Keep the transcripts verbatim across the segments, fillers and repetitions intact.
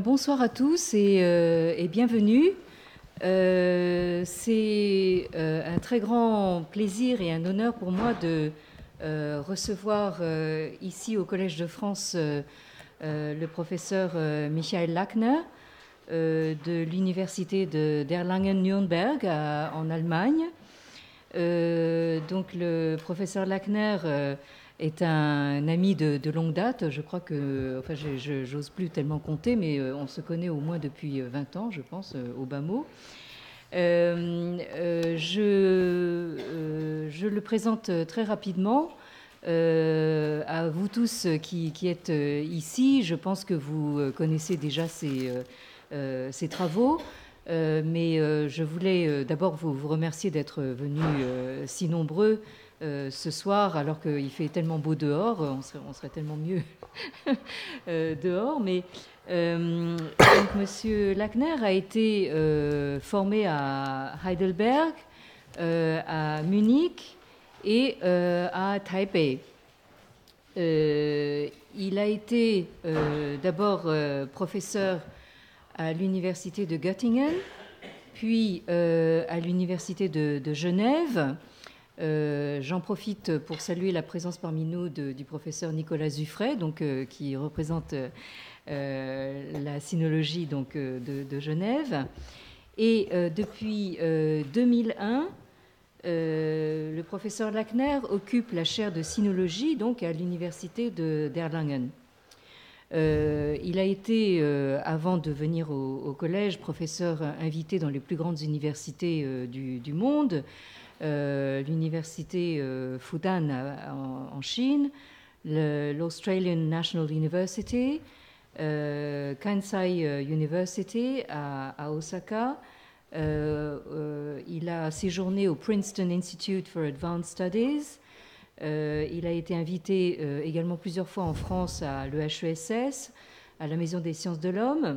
bonsoir à tous et, euh, et bienvenue. Euh, c'est euh, un très grand plaisir et un honneur pour moi de euh, recevoir euh, ici au Collège de France euh, euh, le professeur euh, Michael Lackner euh, de l'université de d'Erlangen-Nürnberg en Allemagne. Euh, donc le professeur Lackner euh, est un ami de, de longue date. Je crois que, enfin, je n'ose plus tellement compter, mais on se connaît au moins depuis vingt ans, je pense, au bas mot. Euh, euh, je, euh, je le présente très rapidement euh, à vous tous qui, qui êtes ici. Je pense que vous connaissez déjà ses, euh, ses travaux. Euh, mais euh, je voulais euh, d'abord vous, vous remercier d'être venus euh, si nombreux euh, ce soir, alors qu'il fait tellement beau dehors. On serait, on serait tellement mieux euh, dehors. Mais euh, donc, Monsieur Lackner a été euh, formé à Heidelberg, euh, à Munich et euh, à Taipei. Euh, il a été euh, d'abord euh, professeur à l'université de Göttingen, puis euh, à l'université de, de Genève. Euh, J'en profite pour saluer la présence parmi nous de, du professeur Nicolas Zuffray, donc, euh, qui représente euh, la sinologie donc, euh, de, de Genève. Et euh, depuis euh, deux mille un, euh, le professeur Lackner occupe la chaire de sinologie donc, à l'université d'Erlangen. Euh, il a été, euh, avant de venir au, au collège, professeur invité dans les plus grandes universités euh, du, du monde, euh, l'université euh, Fudan à, en, en Chine, l'Australian National University, euh, Kansai University à, à Osaka. Euh, euh, il a séjourné au Princeton Institute for Advanced Studies. Euh, il a été invité euh, également plusieurs fois en France à l'E H E S S, à la Maison des sciences de l'homme.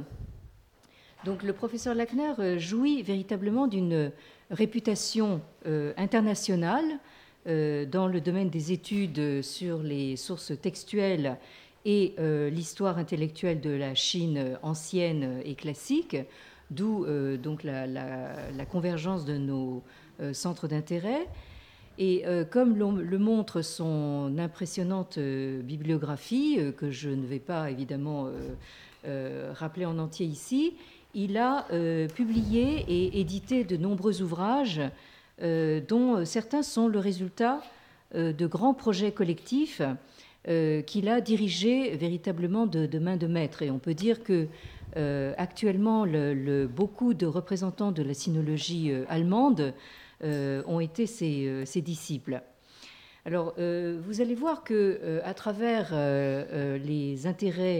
Donc le professeur Lackner euh, jouit véritablement d'une réputation euh, internationale euh, dans le domaine des études sur les sources textuelles et euh, l'histoire intellectuelle de la Chine ancienne et classique, d'où euh, donc la, la, la convergence de nos euh, centres d'intérêt. Et euh, comme le montre son impressionnante euh, bibliographie, euh, que je ne vais pas évidemment euh, euh, rappeler en entier ici, il a euh, publié et édité de nombreux ouvrages euh, dont certains sont le résultat euh, de grands projets collectifs euh, qu'il a dirigés véritablement de, de main de maître. Et on peut dire que euh, actuellement, le, le, beaucoup de représentants de la sinologie euh, allemande Euh, ont été ses, euh, ses disciples. Alors, euh, vous allez voir que euh, à travers euh, euh, les intérêts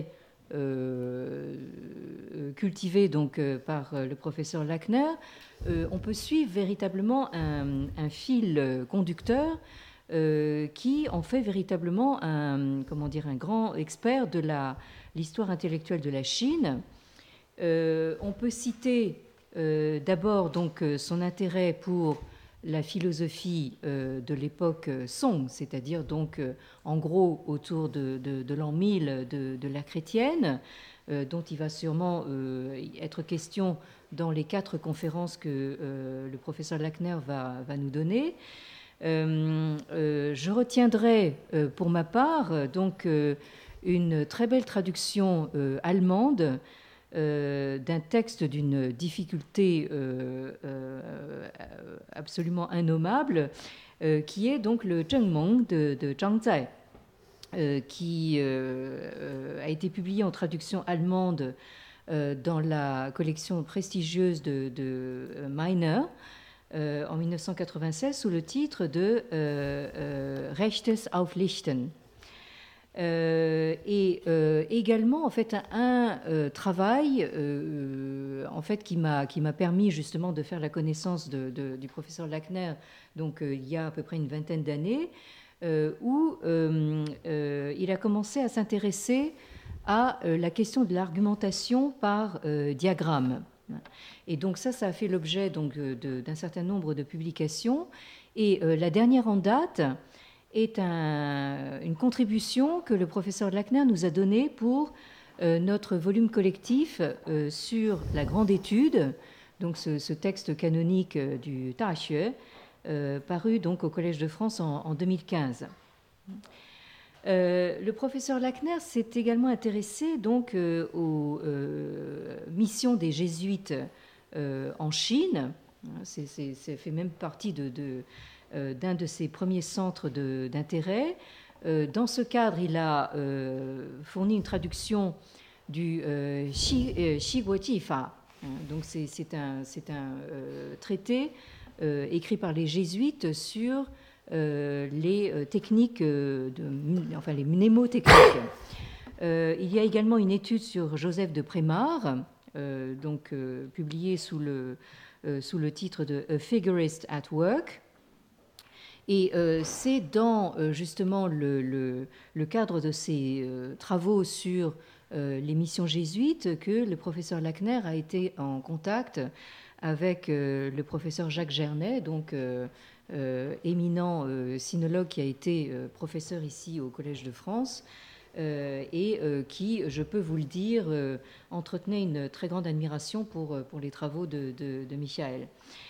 euh, cultivés donc euh, par le professeur Lackner, euh, on peut suivre véritablement un, un fil conducteur euh, qui en fait véritablement un, comment dire, un grand expert de la, l'histoire intellectuelle de la Chine. Euh, on peut citer Euh, d'abord, donc, son intérêt pour la philosophie euh, de l'époque Song, c'est-à-dire donc, euh, en gros, autour de, de, de l'an mille de, de la chrétienne, euh, dont il va sûrement euh, être question dans les quatre conférences que euh, le professeur Lackner va, va nous donner. Euh, euh, je retiendrai, euh, pour ma part, donc, euh, une très belle traduction euh, allemande Euh, d'un texte d'une difficulté euh, euh, absolument innommable, euh, qui est donc le Zhengmeng de, de Zhang Zai, euh, qui euh, a été publié en traduction allemande euh, dans la collection prestigieuse de, de Meiner euh, en mille neuf cent quatre-vingt-seize sous le titre de euh, euh, Rechtes auflichten. Euh, et euh, également en fait un, un euh, travail euh, en fait qui m'a qui m'a permis justement de faire la connaissance de, de, du professeur Lackner donc euh, il y a à peu près une vingtaine d'années euh, où euh, euh, il a commencé à s'intéresser à euh, la question de l'argumentation par euh, diagramme. Et donc ça ça a fait l'objet donc de, d'un certain nombre de publications et euh, la dernière en date est un, une contribution que le professeur Lackner nous a donnée pour euh, notre volume collectif euh, sur la grande étude, donc ce, ce texte canonique euh, du Daxue, euh, paru donc au Collège de France en, en deux mille quinze. Euh, le professeur Lackner s'est également intéressé donc euh, aux euh, missions des jésuites euh, en Chine. C'est, c'est, ça fait même partie de, de, euh, d'un de ses premiers centres de, d'intérêt. Euh, dans ce cadre, il a euh, fourni une traduction du euh, Xi, euh, Xi Guo Ji Fa. Donc c'est, c'est un, c'est un euh, traité euh, écrit par les jésuites sur euh, les euh, techniques, euh, de, enfin les mnémotechniques. Euh, il y a également une étude sur Joseph de Prémar, euh, donc euh, publiée sous le, euh, sous le titre de A Figurist at Work. Et euh, c'est dans euh, justement le, le, le cadre de ces euh, travaux sur euh, les missions jésuites que le professeur Lackner a été en contact avec euh, le professeur Jacques Gernet, donc euh, euh, éminent euh, sinologue qui a été euh, professeur ici au Collège de France euh, et euh, qui, je peux vous le dire, euh, entretenait une très grande admiration pour, pour les travaux de, de, de Michael.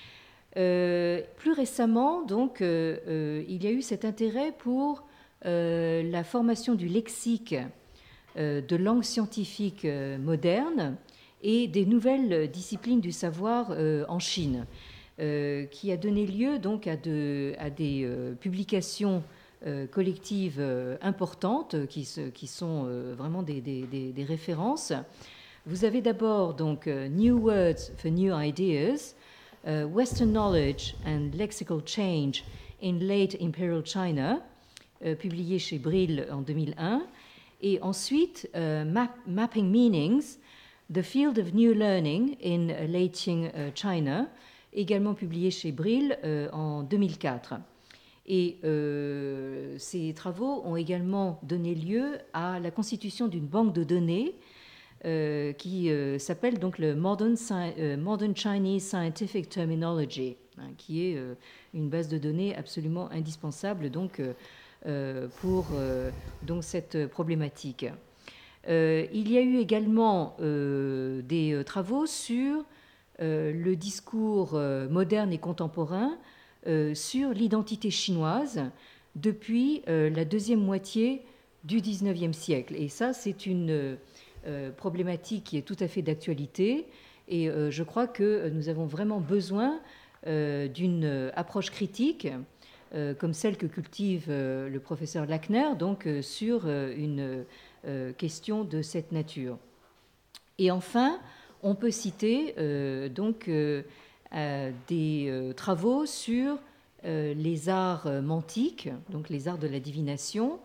Euh, plus récemment, donc, euh, euh, il y a eu cet intérêt pour euh, la formation du lexique euh, de langue scientifique euh, moderne et des nouvelles disciplines du savoir euh, en Chine, euh, qui a donné lieu donc à, de, à des euh, publications euh, collectives euh, importantes qui, se, qui sont euh, vraiment des, des, des, des références. Vous avez d'abord donc euh, New Words for New Ideas. Uh, Western Knowledge and Lexical Change in Late Imperial China, euh, publié chez Brill en deux mille un, et ensuite uh, Map, Mapping Meanings, The Field of New Learning in Late Qing uh, China, également publié chez Brill euh, en deux mille quatre. Et euh, ces travaux ont également donné lieu à la constitution d'une banque de données Euh, qui euh, s'appelle donc le Modern, euh, Modern Chinese Scientific Terminology, hein, qui est euh, une base de données absolument indispensable donc, euh, pour euh, donc cette problématique. Euh, il y a eu également euh, des travaux sur euh, le discours euh, moderne et contemporain euh, sur l'identité chinoise depuis euh, la deuxième moitié du dix-neuvième siècle. Et ça, c'est une Euh, problématique qui est tout à fait d'actualité et euh, je crois que nous avons vraiment besoin euh, d'une approche critique euh, comme celle que cultive euh, le professeur Lackner donc euh, sur euh, une euh, question de cette nature. Et enfin, on peut citer euh, donc euh, euh, des euh, travaux sur euh, les arts mantiques, donc les arts de la divination.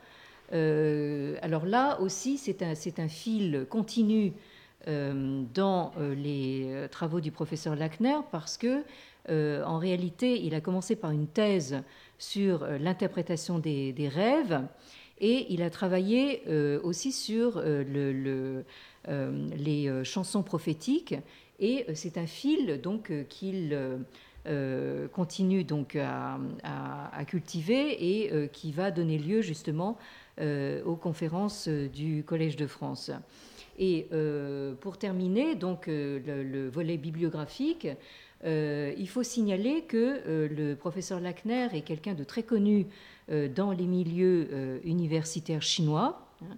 Euh, alors là aussi, c'est un, c'est un fil continu euh, dans euh, les travaux du professeur Lackner parce que, euh, en réalité, il a commencé par une thèse sur euh, l'interprétation des, des rêves et il a travaillé euh, aussi sur euh, le, le, euh, les euh, chansons prophétiques et euh, c'est un fil donc euh, qu'il euh, continue donc à, à, à cultiver et euh, qui va donner lieu justement Euh, aux conférences du Collège de France. Et euh, pour terminer, donc euh, le, le volet bibliographique, euh, il faut signaler que euh, le professeur Lackner est quelqu'un de très connu euh, dans les milieux euh, universitaires chinois.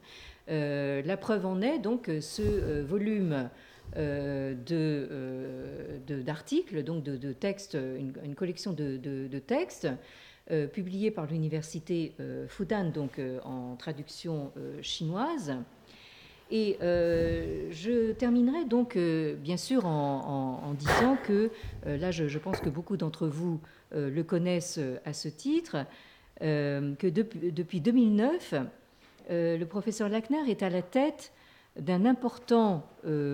Euh, la preuve en est donc ce euh, volume euh, de, euh, de, d'articles, donc de, de textes, une, une collection de, de, de textes. Euh, publié par l'université euh, Fudan, donc euh, en traduction euh, chinoise. Et euh, je terminerai donc euh, bien sûr en, en, en disant que, euh, là je, je pense que beaucoup d'entre vous euh, le connaissent à ce titre, euh, que depuis, depuis deux mille neuf, euh, le professeur Lackner est à la tête d'un important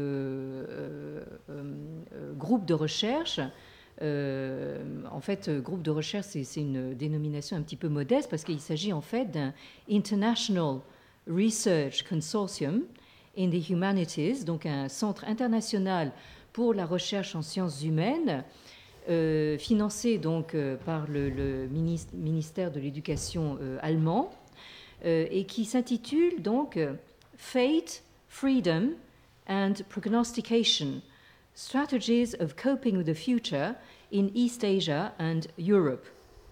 euh, euh, groupe de recherche. Euh, en fait, groupe de recherche, c'est, c'est une dénomination un petit peu modeste parce qu'il s'agit en fait d'un International Research Consortium in the Humanities, donc un centre international pour la recherche en sciences humaines, euh, financé donc euh, par le, le ministère de l'Éducation euh, allemand euh, et qui s'intitule donc Fate freedom and prognostication, strategies of coping with the future in East Asia and Europe.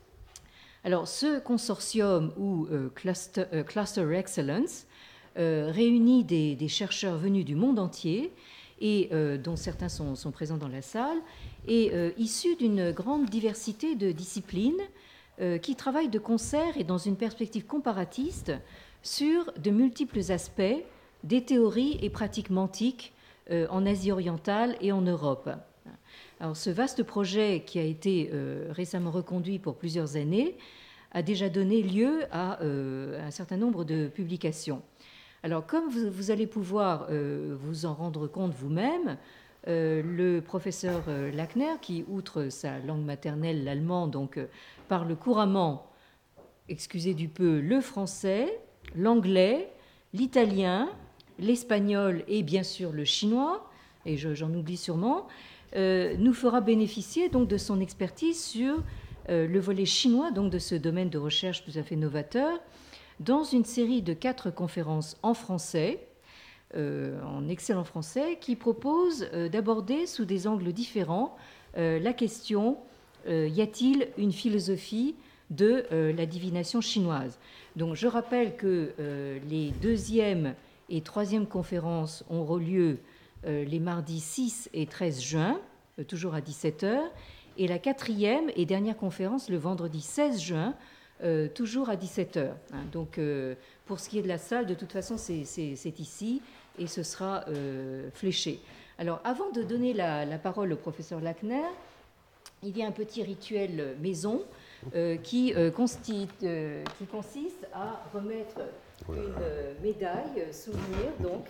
Alors, ce consortium ou euh, cluster, euh, Cluster Excellence euh, réunit des, des chercheurs venus du monde entier et euh, dont certains sont, sont présents dans la salle, et euh, issus d'une grande diversité de disciplines euh, qui travaillent de concert et dans une perspective comparatiste sur de multiples aspects des théories et pratiques mantiques euh, en Asie orientale et en Europe. Alors, ce vaste projet, qui a été euh, récemment reconduit pour plusieurs années, a déjà donné lieu à euh, un certain nombre de publications. Alors, comme vous, vous allez pouvoir euh, vous en rendre compte vous-même, euh, le professeur euh, Lackner, qui, outre sa langue maternelle, l'allemand, donc, euh, parle couramment, excusez du peu, le français, l'anglais, l'italien, l'espagnol et bien sûr le chinois, et je, j'en oublie sûrement, euh, nous fera bénéficier donc de son expertise sur euh, le volet chinois, donc de ce domaine de recherche tout à fait novateur, dans une série de quatre conférences en français, euh, en excellent français, qui proposent euh, d'aborder sous des angles différents euh, la question euh, y a-t-il une philosophie de euh, la divination chinoise? Donc, je rappelle que euh, les deuxième et troisième conférences auront lieu euh, les mardis six et treize juin, euh, toujours à dix-sept heures, et la quatrième et dernière conférence le vendredi seize juin, Euh, toujours à dix-sept heures. Hein. Donc, euh, pour ce qui est de la salle, de toute façon, c'est, c'est, c'est ici et ce sera euh, fléché. Alors, avant de donner la, la parole au professeur Lackner, il y a un petit rituel maison euh, qui, euh, consti- euh, qui consiste à remettre une euh, médaille souvenir donc,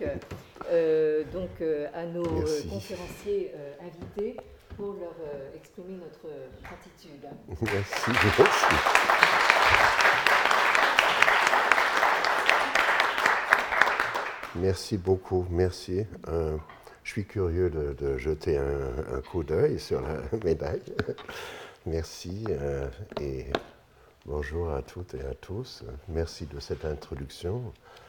euh, donc, euh, à nos euh, conférenciers euh, invités pour leur euh, exprimer notre gratitude. Merci, merci. Merci beaucoup, merci. Euh, je suis curieux de, de jeter un, un coup d'œil sur la médaille. Merci euh, et bonjour à toutes et à tous. Merci de cette introduction,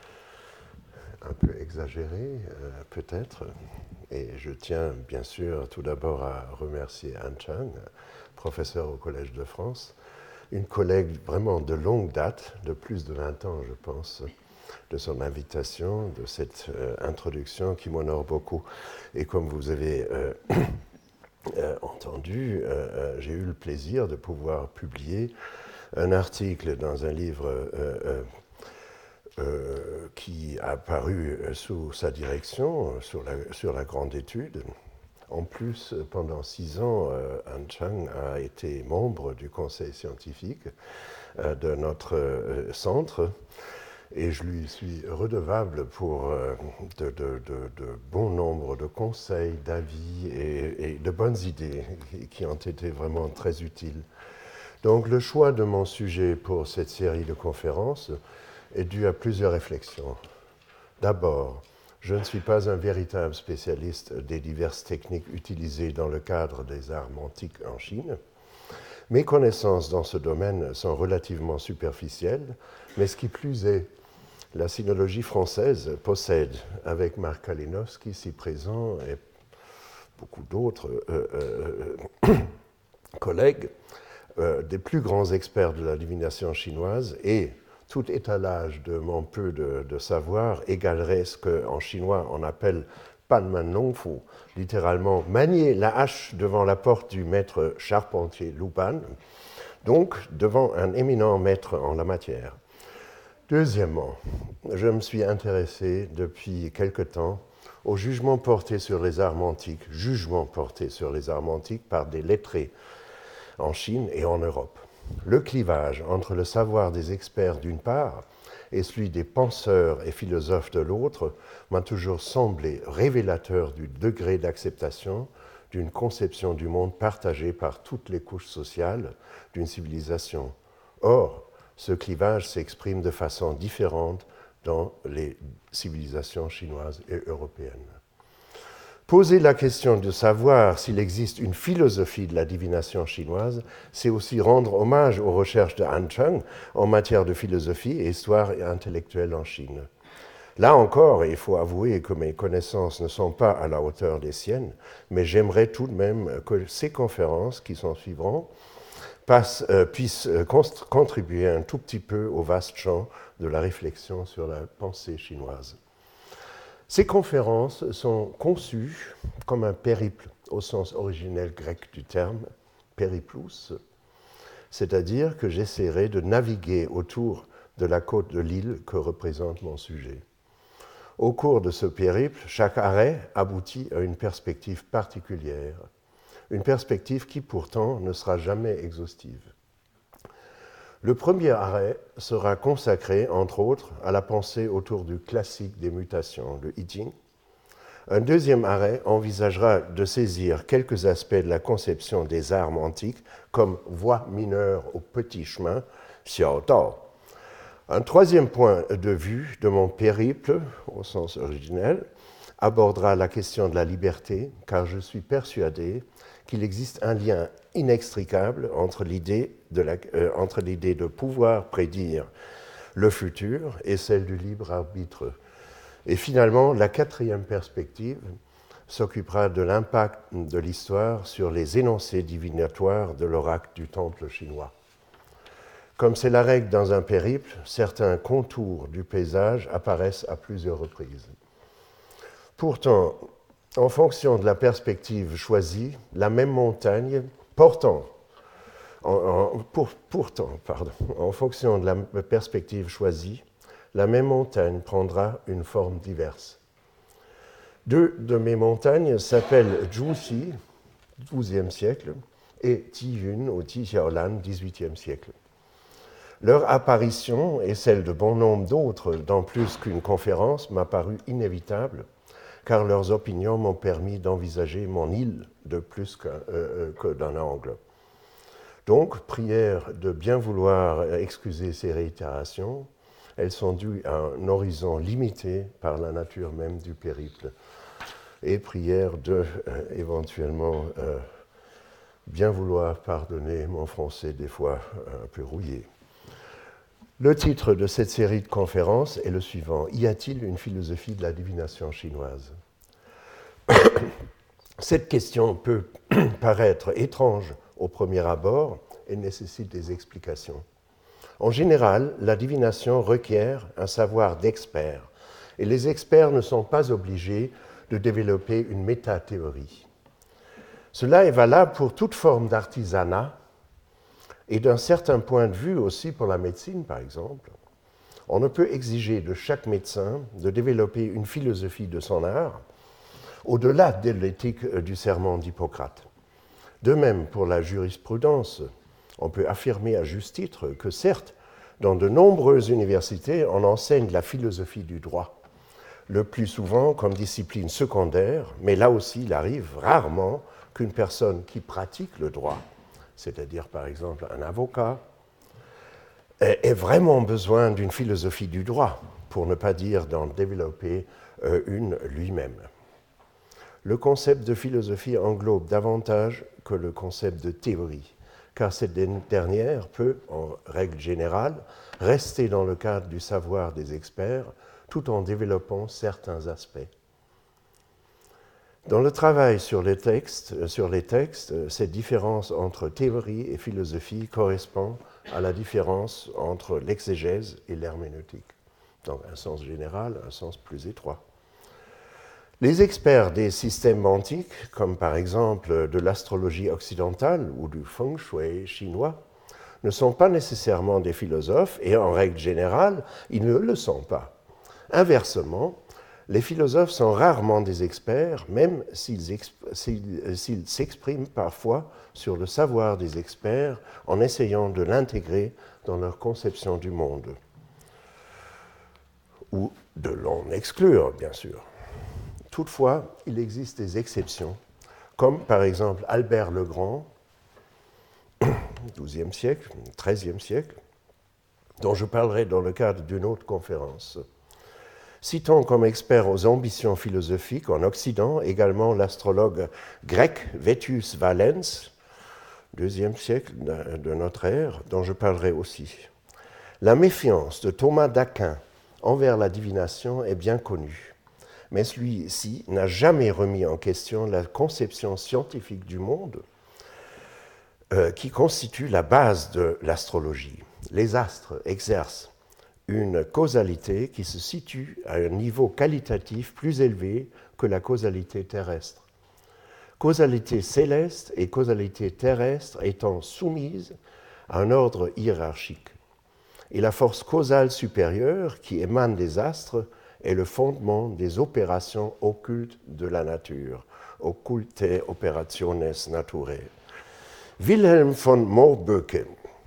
un peu exagérée euh, peut-être. Et je tiens bien sûr tout d'abord à remercier Anne Chang, professeure au Collège de France, une collègue vraiment de longue date, de plus de vingt ans je pense, de son invitation, de cette euh, introduction qui m'honore beaucoup. Et comme vous avez euh, euh, entendu, euh, j'ai eu le plaisir de pouvoir publier un article dans un livre euh, euh, euh, qui a paru sous sa direction, sur la, sur la grande étude. En plus, pendant six ans, euh, Anne Chang a été membre du conseil scientifique euh, de notre euh, centre. Et je lui suis redevable pour euh, de, de, de, de bon nombre de conseils, d'avis et, et de bonnes idées qui ont été vraiment très utiles. Donc le choix de mon sujet pour cette série de conférences est dû à plusieurs réflexions. D'abord, je ne suis pas un véritable spécialiste des diverses techniques utilisées dans le cadre des arts mantiques en Chine. Mes connaissances dans ce domaine sont relativement superficielles, mais ce qui plus est, la sinologie française possède, avec Marc Kalinowski ici présent et beaucoup d'autres euh, euh, collègues, euh, des plus grands experts de la divination chinoise, et tout étalage de mon peu de, de savoir égalerait ce qu'en chinois on appelle Panman Longfu, littéralement manier la hache devant la porte du maître charpentier Lu Ban, donc devant un éminent maître en la matière. Deuxièmement, je me suis intéressé depuis quelque temps au jugement porté sur les arts mantiques, jugement porté sur les arts mantiques par des lettrés en Chine et en Europe. Le clivage entre le savoir des experts d'une part et celui des penseurs et philosophes de l'autre m'a toujours semblé révélateur du degré d'acceptation d'une conception du monde partagée par toutes les couches sociales d'une civilisation. Or, ce clivage s'exprime de façon différente dans les civilisations chinoises et européennes. Poser la question de savoir s'il existe une philosophie de la divination chinoise, c'est aussi rendre hommage aux recherches de Han Chang en matière de philosophie et histoire intellectuelle en Chine. Là encore, il faut avouer que mes connaissances ne sont pas à la hauteur des siennes, mais j'aimerais tout de même que ces conférences qui s'en suivront passe, euh, puisse euh, contribuer un tout petit peu au vaste champ de la réflexion sur la pensée chinoise. Ces conférences sont conçues comme un périple au sens originel grec du terme, périplus, c'est-à-dire que j'essaierai de naviguer autour de la côte de l'île que représente mon sujet. Au cours de ce périple, chaque arrêt aboutit à une perspective particulière, une perspective qui pourtant ne sera jamais exhaustive. Le premier arrêt sera consacré, entre autres, à la pensée autour du classique des mutations, le I Ching. Un deuxième arrêt envisagera de saisir quelques aspects de la conception des armes antiques comme voie mineure au petit chemin, xiao dao. Un troisième point de vue de mon périple, au sens originel, abordera la question de la liberté, car je suis persuadé qu'il existe un lien inextricable entre l'idée de, la, euh, entre l'idée de pouvoir prédire le futur et celle du libre arbitre. Et finalement, la quatrième perspective s'occupera de l'impact de l'histoire sur les énoncés divinatoires de l'oracle du temple chinois. Comme c'est la règle dans un périple, certains contours du paysage apparaissent à plusieurs reprises. Pourtant, en fonction de la perspective choisie, la même montagne, portant, en, en, pour, pourtant, pardon, en fonction de la perspective choisie, la même montagne prendra une forme diverse. Deux de mes montagnes s'appellent Zhuxi, douzième siècle, et Tiyun ou Tixiaolan, dix-huitième siècle. Leur apparition et celle de bon nombre d'autres dans plus qu'une conférence m'a paru inévitable, car leurs opinions m'ont permis d'envisager mon île de plus qu'un, euh, que d'un angle. Donc, prière de bien vouloir excuser ces réitérations, elles sont dues à un horizon limité par la nature même du périple, et prière de, euh, éventuellement, euh, bien vouloir pardonner mon français des fois un peu rouillé. Le titre de cette série de conférences est le suivant: Y a-t-il une philosophie de la divination chinoise? Cette question peut paraître étrange au premier abord et nécessite des explications. En général, la divination requiert un savoir d'expert, et les experts ne sont pas obligés de développer une métathéorie. Cela est valable pour toute forme d'artisanat, et d'un certain point de vue aussi pour la médecine, par exemple. On ne peut exiger de chaque médecin de développer une philosophie de son art au-delà de l'éthique du serment d'Hippocrate. De même, pour la jurisprudence, on peut affirmer à juste titre que certes, dans de nombreuses universités, on enseigne la philosophie du droit, le plus souvent comme discipline secondaire, mais là aussi, il arrive rarement qu'une personne qui pratique le droit, c'est-à-dire par exemple un avocat, ait vraiment besoin d'une philosophie du droit, pour ne pas dire d'en développer une lui-même. Le concept de philosophie englobe davantage que le concept de théorie, car cette dernière peut, en règle générale, rester dans le cadre du savoir des experts, tout en développant certains aspects. Dans le travail sur les textes, sur les textes, cette différence entre théorie et philosophie correspond à la différence entre l'exégèse et l'herméneutique, dans un sens général, un sens plus étroit. Les experts des systèmes antiques, comme par exemple de l'astrologie occidentale ou du feng shui chinois, ne sont pas nécessairement des philosophes et en règle générale, ils ne le sont pas. Inversement, les philosophes sont rarement des experts, même s'ils, exp- s'ils, s'ils s'expriment parfois sur le savoir des experts en essayant de l'intégrer dans leur conception du monde, ou de l'en exclure, bien sûr. Toutefois, il existe des exceptions, comme par exemple Albert le Grand, douzième siècle, treizième siècle, dont je parlerai dans le cadre d'une autre conférence. Citons comme expert aux ambitions philosophiques en Occident également l'astrologue grec Vettius Valens, deuxième siècle de notre ère, dont je parlerai aussi. La méfiance de Thomas d'Aquin envers la divination est bien connu, mais celui-ci n'a jamais remis en question la conception scientifique du monde euh, qui constitue la base de l'astrologie. Les astres exercent une causalité qui se situe à un niveau qualitatif plus élevé que la causalité terrestre. Causalité céleste et causalité terrestre étant soumises à un ordre hiérarchique. Et la force causale supérieure qui émane des astres est le fondement des opérations occultes de la nature, occulte operationes naturae. Wilhelm von Morbeke,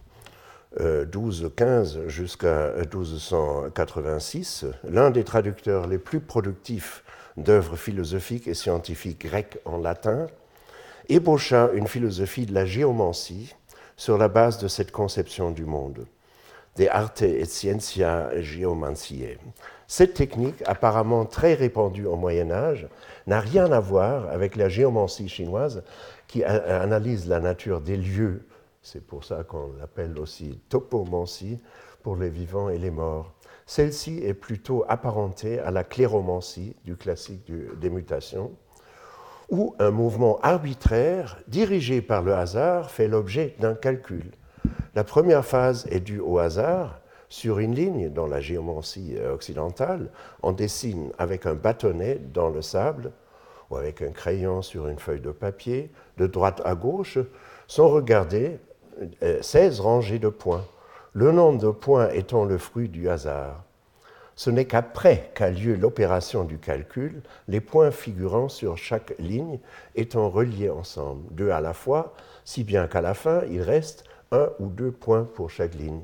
douze quinze jusqu'à douze cent quatre-vingt-six, l'un des traducteurs les plus productifs d'œuvres philosophiques et scientifiques grecques en latin, ébaucha une philosophie de la géomancie sur la base de cette conception du monde. De arte et scientia geomantiae. Cette technique, apparemment très répandue au Moyen-Âge, n'a rien à voir avec la géomancie chinoise qui a- analyse la nature des lieux. C'est pour ça qu'on l'appelle aussi topomancie pour les vivants et les morts. Celle-ci est plutôt apparentée à la cléromancie du classique du, des mutations, où un mouvement arbitraire dirigé par le hasard fait l'objet d'un calcul. La première phase est due au hasard. Sur une ligne, dans la géomancie occidentale, on dessine avec un bâtonnet dans le sable ou avec un crayon sur une feuille de papier, de droite à gauche, sont regardées seize rangées de points, le nombre de points étant le fruit du hasard. Ce n'est qu'après qu'a lieu l'opération du calcul, les points figurant sur chaque ligne étant reliés ensemble, deux à la fois, si bien qu'à la fin, il reste un ou deux points pour chaque ligne.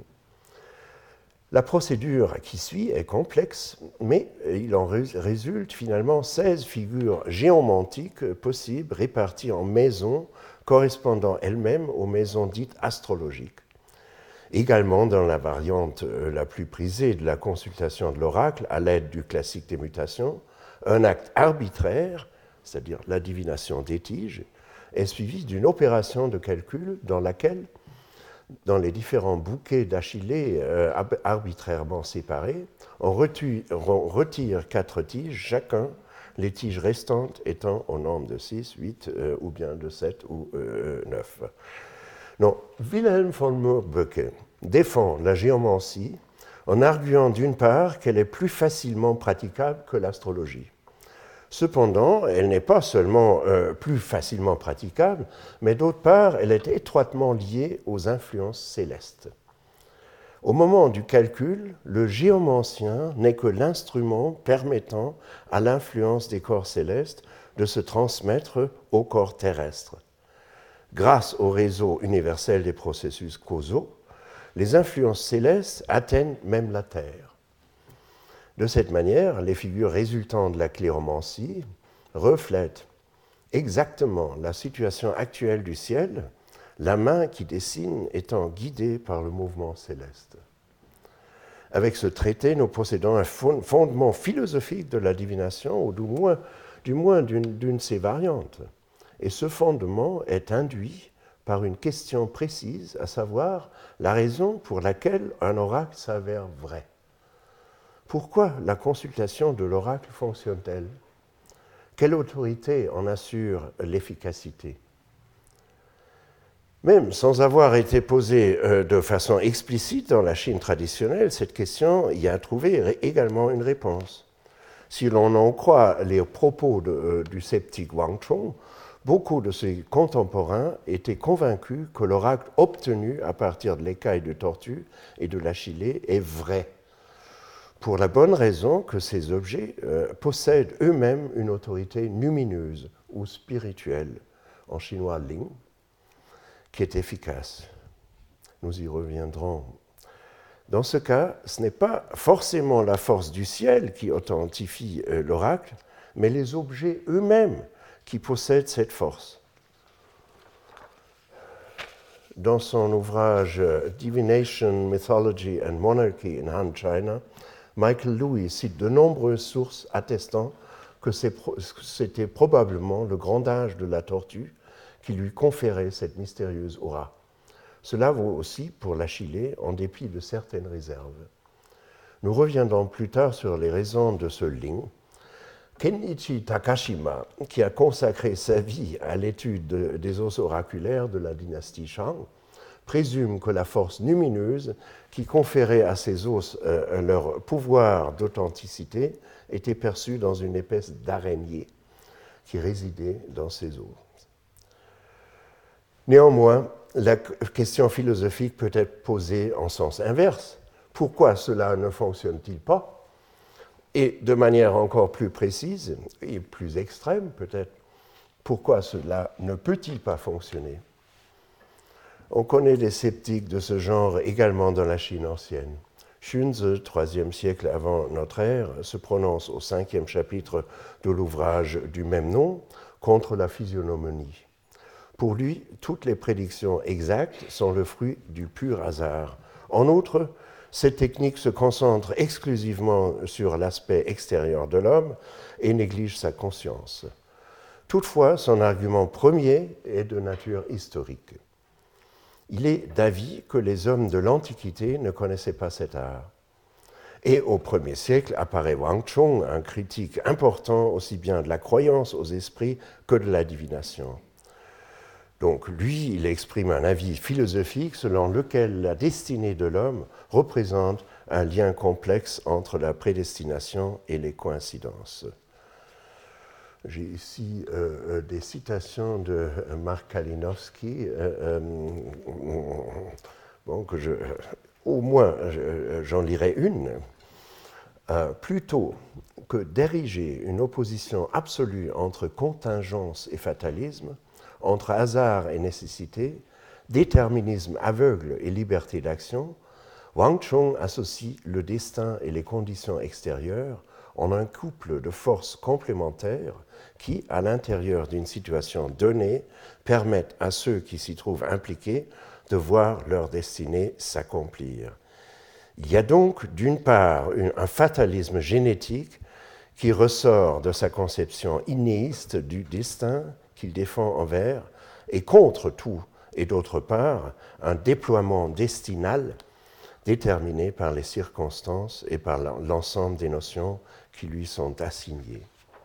La procédure qui suit est complexe, mais il en résulte finalement seize figures géomantiques possibles réparties en maisons correspondant elles-mêmes aux maisons dites astrologiques. Également dans la variante la plus prisée de la consultation de l'oracle à l'aide du classique des mutations, un acte arbitraire, c'est-à-dire la divination des tiges, est suivi d'une opération de calcul dans laquelle, dans les différents bouquets d'Achillée euh, arbitrairement séparés, on retire, on retire quatre tiges, chacun, les tiges restantes étant au nombre de six, huit euh, ou bien de sept ou euh, neuf. Non, Wilhelm von Morbeke défend la géomancie en arguant d'une part qu'elle est plus facilement praticable que l'astrologie. Cependant, elle n'est pas seulement euh, plus facilement praticable, mais d'autre part, elle est étroitement liée aux influences célestes. Au moment du calcul, le géomancien n'est que l'instrument permettant à l'influence des corps célestes de se transmettre au corps terrestre. Grâce au réseau universel des processus causaux, les influences célestes atteignent même la Terre. De cette manière, les figures résultant de la cléromancie reflètent exactement la situation actuelle du ciel, la main qui dessine étant guidée par le mouvement céleste. Avec ce traité, nous possédons un fondement philosophique de la divination, ou du moins, du moins d'une, d'une de ses variantes. Et ce fondement est induit par une question précise, à savoir la raison pour laquelle un oracle s'avère vrai. Pourquoi la consultation de l'oracle fonctionne-t-elle? Quelle autorité en assure l'efficacité? Même sans avoir été posée euh, de façon explicite dans la Chine traditionnelle, cette question y a trouvé également une réponse. Si l'on en croit les propos de, euh, du sceptique Wang Chong, beaucoup de ses contemporains étaient convaincus que l'oracle obtenu à partir de l'écaille de tortue et de l'achillée est vrai, pour la bonne raison que ces objets euh, possèdent eux-mêmes une autorité lumineuse ou spirituelle, en chinois ling, qui est efficace. Nous y reviendrons. Dans ce cas, ce n'est pas forcément la force du ciel qui authentifie euh, l'oracle, mais les objets eux-mêmes qui possèdent cette force. Dans son ouvrage Divination, Mythology and Monarchy in Han China, Michael Lewis cite de nombreuses sources attestant que c'était probablement le grand âge de la tortue qui lui conférait cette mystérieuse aura. Cela vaut aussi pour l'achillée, en dépit de certaines réserves. Nous reviendrons plus tard sur les raisons de ce lien. Kenichi Takashima, qui a consacré sa vie à l'étude de, des os oraculaires de la dynastie Shang, présume que la force lumineuse qui conférait à ces os euh, leur pouvoir d'authenticité était perçue dans une espèce d'araignée qui résidait dans ces os. Néanmoins, la question philosophique peut être posée en sens inverse. Pourquoi cela ne fonctionne-t-il pas? Et de manière encore plus précise et plus extrême peut-être, pourquoi cela ne peut-il pas fonctionner? On connaît des sceptiques de ce genre également dans la Chine ancienne. Xunzi, troisième siècle avant notre ère, se prononce au cinquième chapitre de l'ouvrage du même nom contre la physiognomonie. Pour lui, toutes les prédictions exactes sont le fruit du pur hasard. En outre, cette technique se concentre exclusivement sur l'aspect extérieur de l'homme et néglige sa conscience. Toutefois, son argument premier est de nature historique. Il est d'avis que les hommes de l'Antiquité ne connaissaient pas cet art. Et au premier siècle apparaît Wang Chong, un critique important aussi bien de la croyance aux esprits que de la divination. Donc lui, il exprime un avis philosophique selon lequel la destinée de l'homme représente un lien complexe entre la prédestination et les coïncidences. J'ai ici euh, des citations de Mark Kalinowski, euh, euh, bon, que je, au moins je, j'en lirai une. Euh, plutôt que d'ériger une opposition absolue entre contingence et fatalisme, entre hasard et nécessité, déterminisme aveugle et liberté d'action, Wang Chong associe le destin et les conditions extérieures en un couple de forces complémentaires qui, à l'intérieur d'une situation donnée, permettent à ceux qui s'y trouvent impliqués de voir leur destinée s'accomplir. Il y a donc, d'une part, un fatalisme génétique qui ressort de sa conception innéiste du destin qu'il défend envers et contre tout, et d'autre part, un déploiement destinal déterminé par les circonstances et par l'ensemble des notions qui lui sont assignées.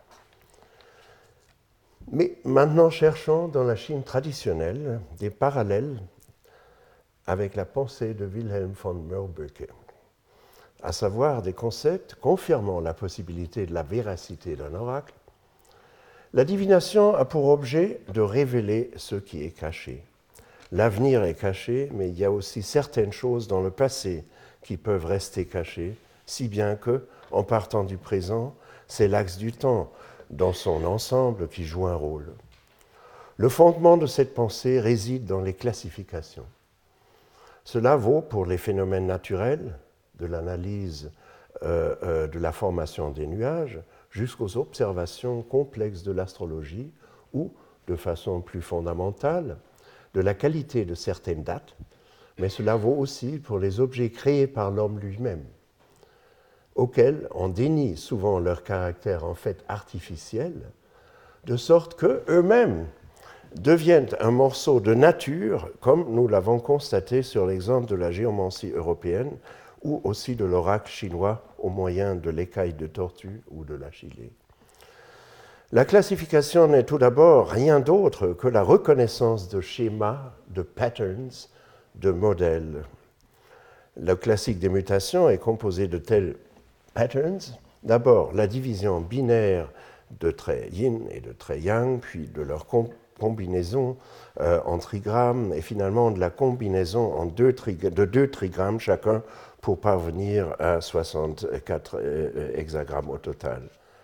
Mais maintenant, cherchons dans la Chine traditionnelle des parallèles avec la pensée de Wilhelm von Moerbeke, à savoir des concepts confirmant la possibilité de la véracité d'un oracle. La divination a pour objet de révéler ce qui est caché. L'avenir est caché, mais il y a aussi certaines choses dans le passé qui peuvent rester cachées, si bien que, en partant du présent, c'est l'axe du temps, dans son ensemble, qui joue un rôle. Le fondement de cette pensée réside dans les classifications. Cela vaut pour les phénomènes naturels, de l'analyse euh, euh, de la formation des nuages, jusqu'aux observations complexes de l'astrologie ou, de façon plus fondamentale, de la qualité de certaines dates, mais cela vaut aussi pour les objets créés par l'homme lui-même, auxquels on dénie souvent leur caractère en fait artificiel, de sorte qu'eux-mêmes deviennent un morceau de nature, comme nous l'avons constaté sur l'exemple de la géomancie européenne ou aussi de l'oracle chinois au moyen de l'écaille de tortue ou de l'achillée. La classification n'est tout d'abord rien d'autre que la reconnaissance de schémas, de patterns, de modèles. Le classique des mutations est composé de tels patterns. D'abord, la division binaire de traits yin et de traits yang, puis de leur com- combinaison euh, en trigrammes, et finalement de la combinaison en deux trig- de deux trigrammes chacun pour parvenir à soixante-quatre euh, hexagrammes au total.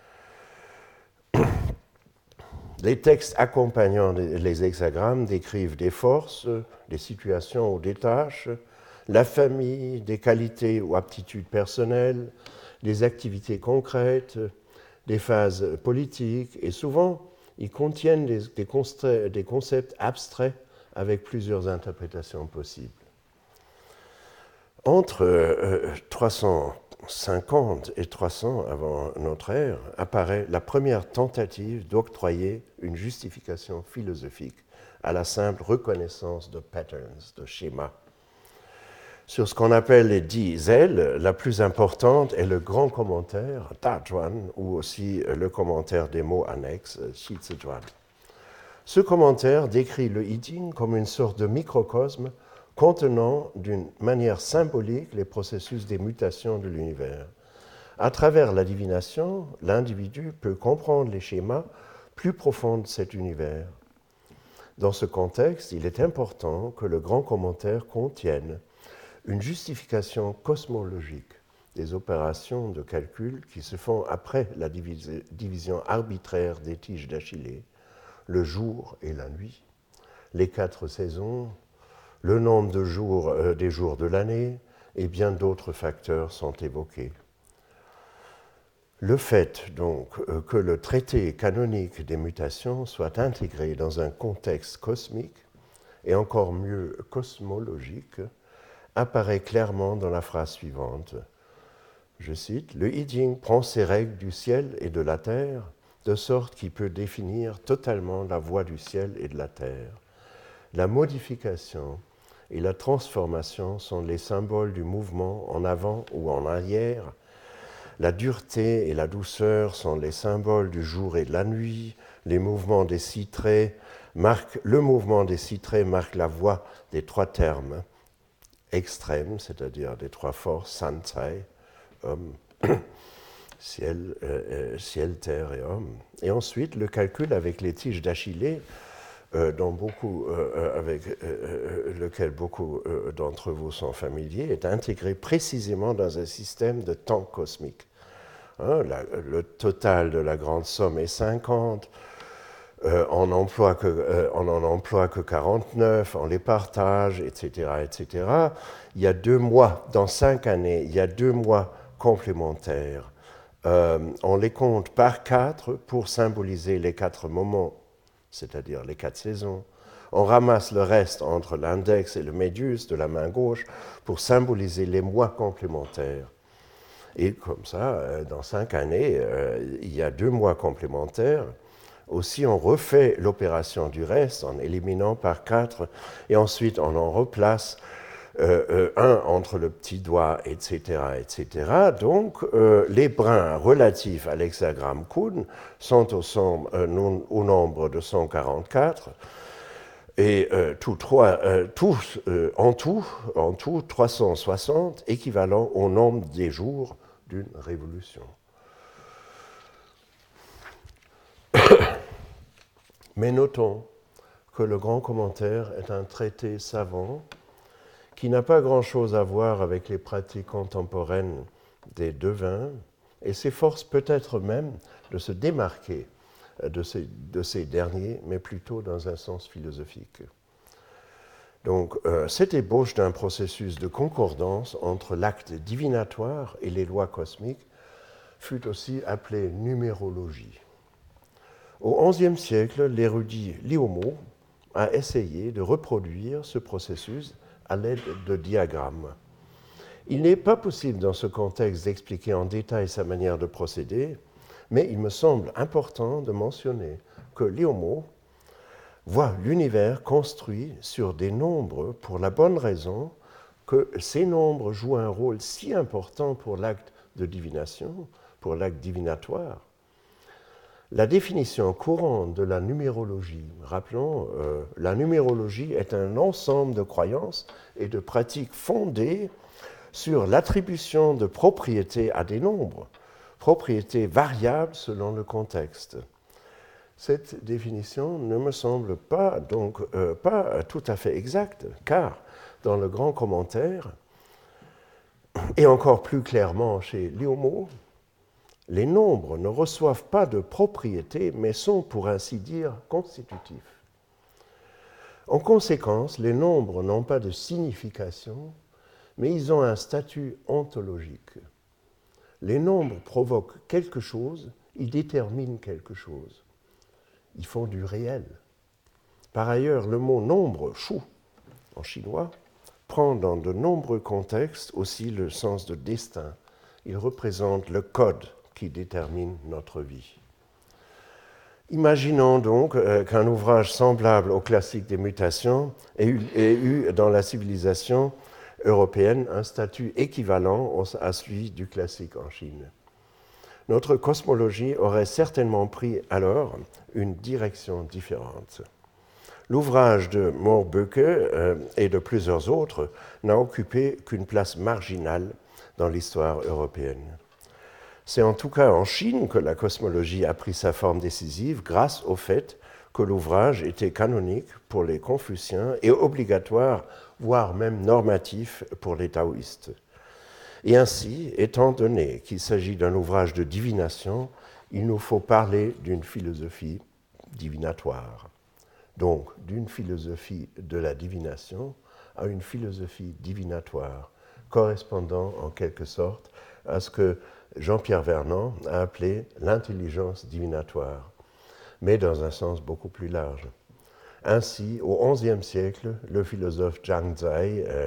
Les textes accompagnant les hexagrammes décrivent des forces, des situations ou des tâches, la famille, des qualités ou aptitudes personnelles, des activités concrètes, des phases politiques, et souvent, ils contiennent des, des, constra- des concepts abstraits avec plusieurs interprétations possibles. Entre euh, trois cent cinquante et trois cents avant notre ère apparaît la première tentative d'octroyer une justification philosophique à la simple reconnaissance de patterns, de schémas. Sur ce qu'on appelle les dix ailes, la plus importante est le grand commentaire, Dazhuan, ou aussi le commentaire des mots annexes, Shizhuan. Ce commentaire décrit le I Ching comme une sorte de microcosme contenant d'une manière symbolique les processus des mutations de l'univers. À travers la divination, l'individu peut comprendre les schémas plus profonds de cet univers. Dans ce contexte, il est important que le grand commentaire contienne une justification cosmologique des opérations de calcul qui se font après la division arbitraire des tiges d'Achillée, le jour et la nuit, les quatre saisons, le nombre de jours, euh, des jours de l'année, et bien d'autres facteurs sont évoqués. Le fait donc euh, que le traité canonique des mutations soit intégré dans un contexte cosmique, et encore mieux cosmologique, apparaît clairement dans la phrase suivante. Je cite, « Le I Ching prend ses règles du ciel et de la terre, de sorte qu'il peut définir totalement la voie du ciel et de la terre. La modification et la transformation sont les symboles du mouvement en avant ou en arrière. La dureté et la douceur sont les symboles du jour et de la nuit. Les mouvements des six traits marquent, le mouvement des six traits marque la voie des trois termes extrêmes, c'est-à-dire des trois forces, san, tsai, homme, ciel, euh, ciel, terre et homme. Et ensuite, le calcul avec les tiges d'Achillée, euh, dont beaucoup, euh, avec euh, lequel beaucoup euh, d'entre vous sont familiers, est intégré précisément dans un système de temps cosmique. Hein, la, le total de la grande somme est cinquante, euh, on emploie que, euh, on n'en emploie que quarante-neuf, on les partage, et cetera, et cetera. Il y a deux mois, dans cinq années, il y a deux mois complémentaires. Euh, on les compte par quatre pour symboliser les quatre moments, c'est-à-dire les quatre saisons. On ramasse le reste entre l'index et le médius de la main gauche pour symboliser les mois complémentaires. Et comme ça, dans cinq années, euh, il y a deux mois complémentaires. Aussi, on refait l'opération du reste en éliminant par quatre, et ensuite on en replace Euh, euh, un entre le petit doigt, et cetera, et cetera. Donc, euh, les brins relatifs à l'hexagramme Kun sont au, som, euh, non, au nombre de cent quarante-quatre, et euh, tous trois, euh, tous, euh, en, tout, en tout trois cent soixante, équivalent au nombre des jours d'une révolution. Mais notons que le grand commentaire est un traité savant qui n'a pas grand-chose à voir avec les pratiques contemporaines des devins et s'efforce peut-être même de se démarquer de ces, de ces derniers, mais plutôt dans un sens philosophique. Donc, euh, cette ébauche d'un processus de concordance entre l'acte divinatoire et les lois cosmiques fut aussi appelée numérologie. Au onzième siècle, l'érudit Liu Mo a essayé de reproduire ce processus à l'aide de diagrammes. Il n'est pas possible dans ce contexte d'expliquer en détail sa manière de procéder, mais il me semble important de mentionner que Liu Mo voit l'univers construit sur des nombres pour la bonne raison que ces nombres jouent un rôle si important pour l'acte de divination, pour l'acte divinatoire. La définition courante de la numérologie, rappelons, euh, la numérologie est un ensemble de croyances et de pratiques fondées sur l'attribution de propriétés à des nombres, propriétés variables selon le contexte. Cette définition ne me semble pas, donc, euh, pas tout à fait exacte, car dans le grand commentaire, et encore plus clairement chez Liu Mo, les nombres ne reçoivent pas de propriété, mais sont, pour ainsi dire, constitutifs. En conséquence, les nombres n'ont pas de signification, mais ils ont un statut ontologique. Les nombres provoquent quelque chose, ils déterminent quelque chose. Ils font du réel. Par ailleurs, le mot nombre, shu, en chinois, prend dans de nombreux contextes aussi le sens de destin. Il représente le code qui détermine notre vie. Imaginons donc euh, qu'un ouvrage semblable au classique des mutations ait eu, ait eu dans la civilisation européenne un statut équivalent à celui du classique en Chine. Notre cosmologie aurait certainement pris alors une direction différente. L'ouvrage de Moerbeke euh, et de plusieurs autres n'a occupé qu'une place marginale dans l'histoire européenne. C'est en tout cas en Chine que la cosmologie a pris sa forme décisive grâce au fait que l'ouvrage était canonique pour les confuciens et obligatoire, voire même normatif pour les taoïstes. Et ainsi, étant donné qu'il s'agit d'un ouvrage de divination, il nous faut parler d'une philosophie divinatoire. Donc, d'une philosophie de la divination à une philosophie divinatoire, correspondant en quelque sorte à ce que Jean-Pierre Vernant a appelé l'intelligence divinatoire, mais dans un sens beaucoup plus large. Ainsi, au onzième siècle, le philosophe Zhang Zai, euh,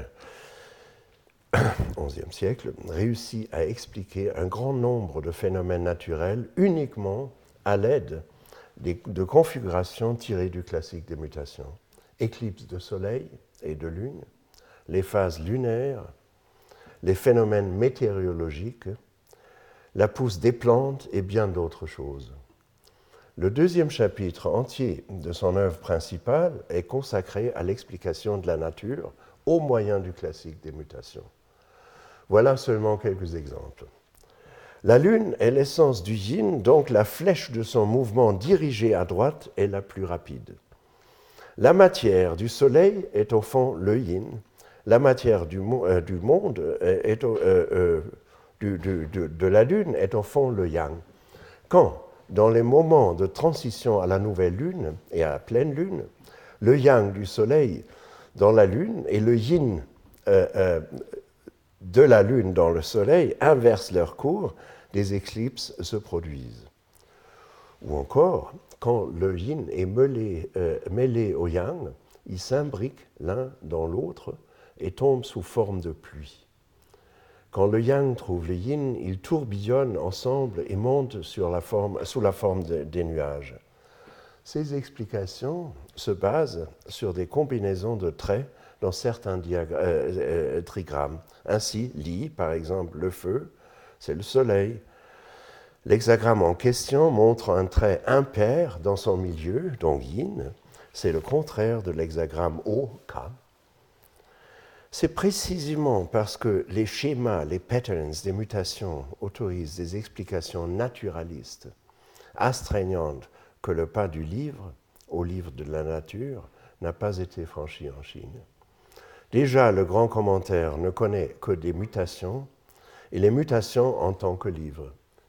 onzième siècle, réussit à expliquer un grand nombre de phénomènes naturels uniquement à l'aide de configurations tirées du classique des mutations. Éclipses de soleil et de lune, les phases lunaires, les phénomènes météorologiques, la pousse des plantes et bien d'autres choses. Le deuxième chapitre entier de son œuvre principale est consacré à l'explication de la nature au moyen du classique des mutations. Voilà seulement quelques exemples. La Lune est l'essence du yin, donc la flèche de son mouvement dirigé à droite est la plus rapide. La matière du Soleil est au fond le yin, la matière du, euh, du monde est au, euh, euh, du, du, de, de la Lune est au fond le yang. Quand, dans les moments de transition à la nouvelle Lune et à la pleine Lune, le yang du Soleil dans la Lune et le yin euh, euh, de la Lune dans le Soleil inversent leur cours, des éclipses se produisent. Ou encore, quand le yin est mêlé, euh, mêlé au yang, ils s'imbriquent l'un dans l'autre et tombent sous forme de pluie. Quand le yang trouve le yin, ils tourbillonnent ensemble et montent sur la forme, sous la forme de, des nuages. Ces explications se basent sur des combinaisons de traits dans certains diagra- euh, euh, trigrammes. Ainsi, Li, par exemple, le feu, c'est le soleil. L'hexagramme en question montre un trait impair dans son milieu, donc yin. C'est le contraire de l'hexagramme O, Ka. C'est précisément parce que les schémas, les patterns des mutations autorisent des explications naturalistes, astreignantes, que le pas du livre, au livre de la nature, n'a pas été franchi en Chine. Déjà, le grand commentaire ne connaît que des mutations, et les mutations en tant que livre.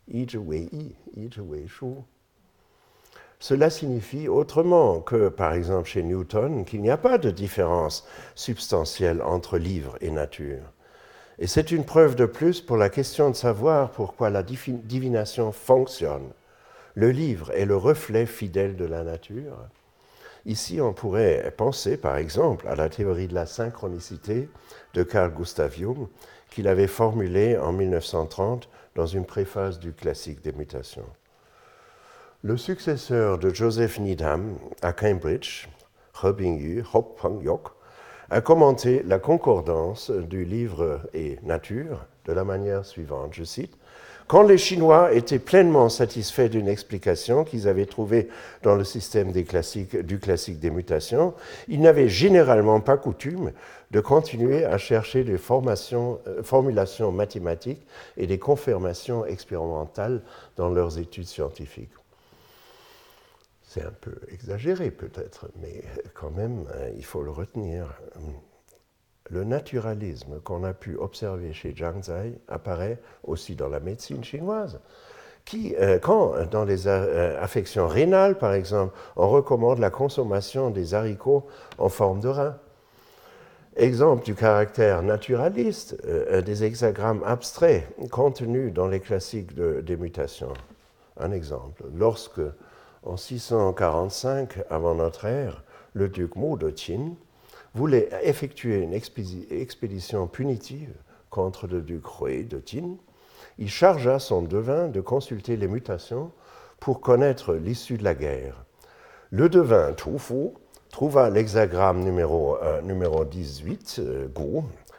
Cela signifie autrement que, par exemple chez Newton, qu'il n'y a pas de différence substantielle entre livre et nature. Et c'est une preuve de plus pour la question de savoir pourquoi la divination fonctionne. Le livre est le reflet fidèle de la nature. Ici, on pourrait penser, par exemple, à la théorie de la synchronicité de Carl Gustav Jung, qu'il avait formulée en mille neuf cent trente dans une préface du classique des mutations. Le successeur de Joseph Needham à Cambridge, He-Bing-Yu, Hop-Pang-Yok, a commenté la concordance du livre et nature de la manière suivante, je cite, « Quand les Chinois étaient pleinement satisfaits d'une explication qu'ils avaient trouvée dans le système des classiques, du classique des mutations, ils n'avaient généralement pas coutume de continuer à chercher des formations, euh, formulations mathématiques et des confirmations expérimentales dans leurs études scientifiques. » C'est un peu exagéré peut-être, mais quand même, il faut le retenir. Le naturalisme qu'on a pu observer chez Zhang Zai apparaît aussi dans la médecine chinoise, qui, quand dans les affections rénales, par exemple, on recommande la consommation des haricots en forme de rein. Exemple du caractère naturaliste des hexagrammes abstraits contenus dans les classiques de, des mutations. Un exemple, lorsque en six cent quarante-cinq avant notre ère, le duc Mu de Qin voulait effectuer une expédition punitive contre le duc Hui de Qin. Il chargea son devin de consulter les mutations pour connaître l'issue de la guerre. Le devin Tu Fu trouva l'hexagramme numéro, euh, numéro dix-huit, euh, Gu,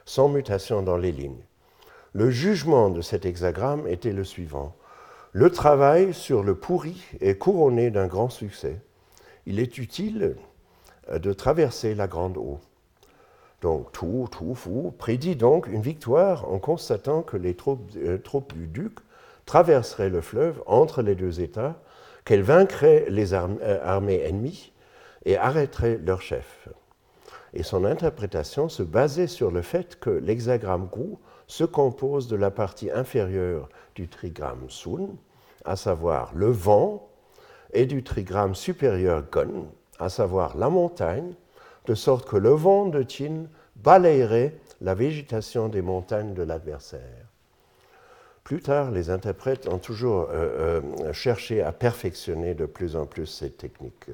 sans mutation dans les lignes. Le jugement de cet hexagramme était le suivant. Le travail sur le pourri est couronné d'un grand succès. Il est utile de traverser la grande eau. Donc, tout, tout, fou, prédit donc une victoire en constatant que les troupes, euh, troupes du duc traverseraient le fleuve entre les deux États, qu'elles vaincraient les arm- euh, armées ennemies et arrêteraient leur chef. Et son interprétation se basait sur le fait que l'hexagramme Gu se compose de la partie inférieure du trigramme Sun, à savoir le vent, et du trigramme supérieur Gun, à savoir la montagne, de sorte que le vent de Qin balayerait la végétation des montagnes de l'adversaire. Plus tard, les interprètes ont toujours euh, euh, cherché à perfectionner de plus en plus cette technique.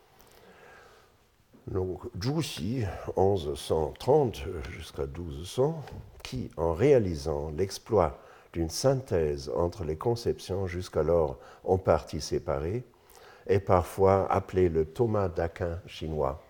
Donc, Zhu Xi, onze cent trente jusqu'à douze cents, qui, en réalisant l'exploit d'une synthèse entre les conceptions jusqu'alors en partie séparées, est parfois appelé le Thomas d'Aquin chinois.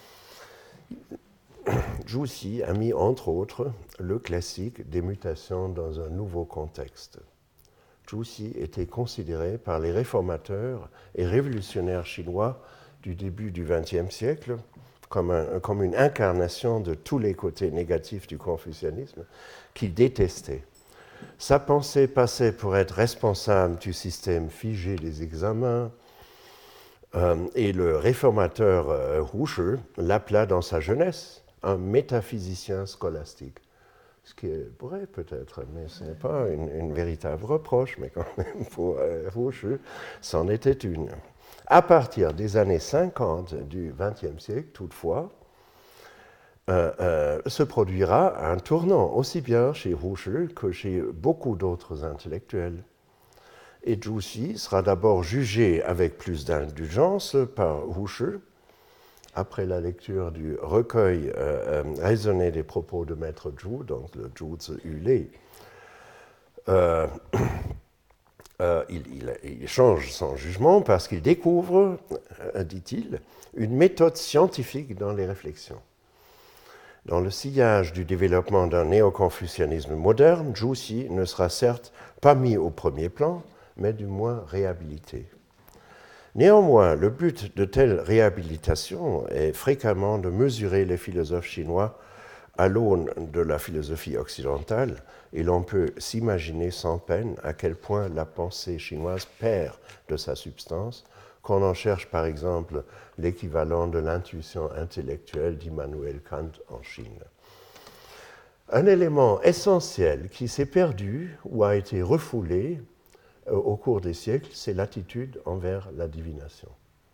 Zhu Xi a mis entre autres le classique des mutations dans un nouveau contexte. Zhu Xi était considéré par les réformateurs et révolutionnaires chinois du début du vingtième siècle comme, un, comme une incarnation de tous les côtés négatifs du confucianisme qu'il détestait. Sa pensée passait pour être responsable du système figé des examens, euh, et le réformateur euh, Hu Shi l'appela dans sa jeunesse un métaphysicien scolastique. Ce qui est vrai peut-être, mais ce n'est pas une, une véritable reproche, mais quand même pour euh, Hu Shi, c'en était une. À partir des années cinquante du vingtième siècle, toutefois, euh, euh, se produira un tournant aussi bien chez Hu Shi que chez beaucoup d'autres intellectuels. Et Zhu Xi sera d'abord jugé avec plus d'indulgence par Hu Shi, après la lecture du recueil euh, euh, raisonné des propos de Maître Zhu, donc le Zhu Zi Yu Lei. Euh, euh, il, il, il change son jugement parce qu'il découvre, euh, dit-il, une méthode scientifique dans les réflexions. Dans le sillage du développement d'un néo-confucianisme moderne, Zhu Xi ne sera certes pas mis au premier plan, mais du moins réhabilité. Néanmoins, le but de telle réhabilitation est fréquemment de mesurer les philosophes chinois à l'aune de la philosophie occidentale, et l'on peut s'imaginer sans peine à quel point la pensée chinoise perd de sa substance, quand on cherche par exemple l'équivalent de l'intuition intellectuelle d'Immanuel Kant en Chine. Un élément essentiel qui s'est perdu ou a été refoulé au cours des siècles, c'est l'attitude envers la divination.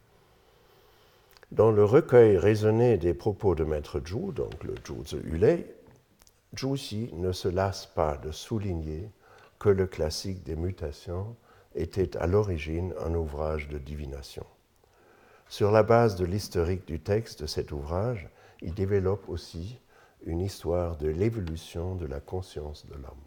Dans le recueil raisonné des propos de Maître Zhu, donc le Zhu Zi Yu Lei, Zhu Xi ne se lasse pas de souligner que le classique des mutations était à l'origine un ouvrage de divination. Sur la base de l'historique du texte de cet ouvrage, il développe aussi une histoire de l'évolution de la conscience de l'homme.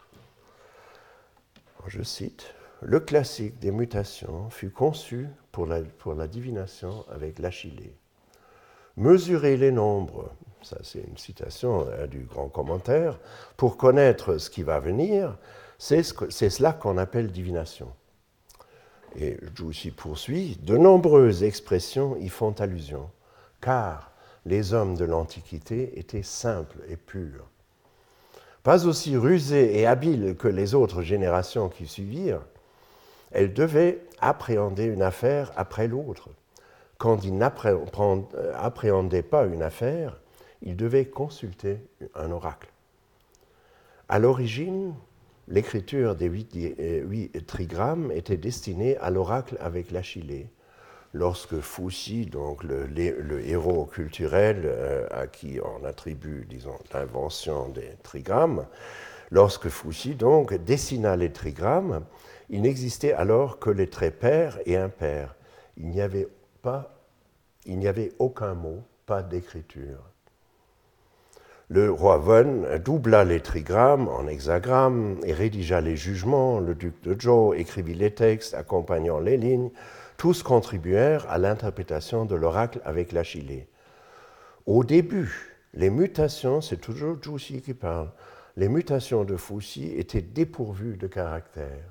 Je cite, « Le classique des mutations fut conçu pour la, pour la divination avec l'Achillée. Mesurer les nombres, ça c'est une citation hein, du grand commentaire, pour connaître ce qui va venir, c'est, ce que, c'est cela qu'on appelle divination. » Et Zhu Xi poursuit, « De nombreuses expressions y font allusion, car les hommes de l'Antiquité étaient simples et purs. Pas aussi rusées et habiles que les autres générations qui suivirent, elles devaient appréhender une affaire après l'autre. Quand ils n'appréhendaient pas une affaire, ils devaient consulter un oracle. À l'origine, l'écriture des huit, huit trigrammes était destinée à l'oracle avec l'Achillée. Lorsque Fu Xi, donc le, le, le héros culturel euh, à qui on attribue, disons, l'invention des trigrammes, lorsque Fu Xi, donc, dessina les trigrammes, il n'existait alors que les traits pair et impair. Il n'y avait pas, il n'y avait aucun mot, pas d'écriture. Le roi Wen doubla les trigrammes en hexagrammes et rédigea les jugements. Le duc de Zhou écrivit les textes accompagnant les lignes. Tous contribuèrent à l'interprétation de l'oracle avec l'Achillée. Au début, les mutations, c'est toujours Zhu Xi qui parle, les mutations de Fuxi étaient dépourvues de caractère.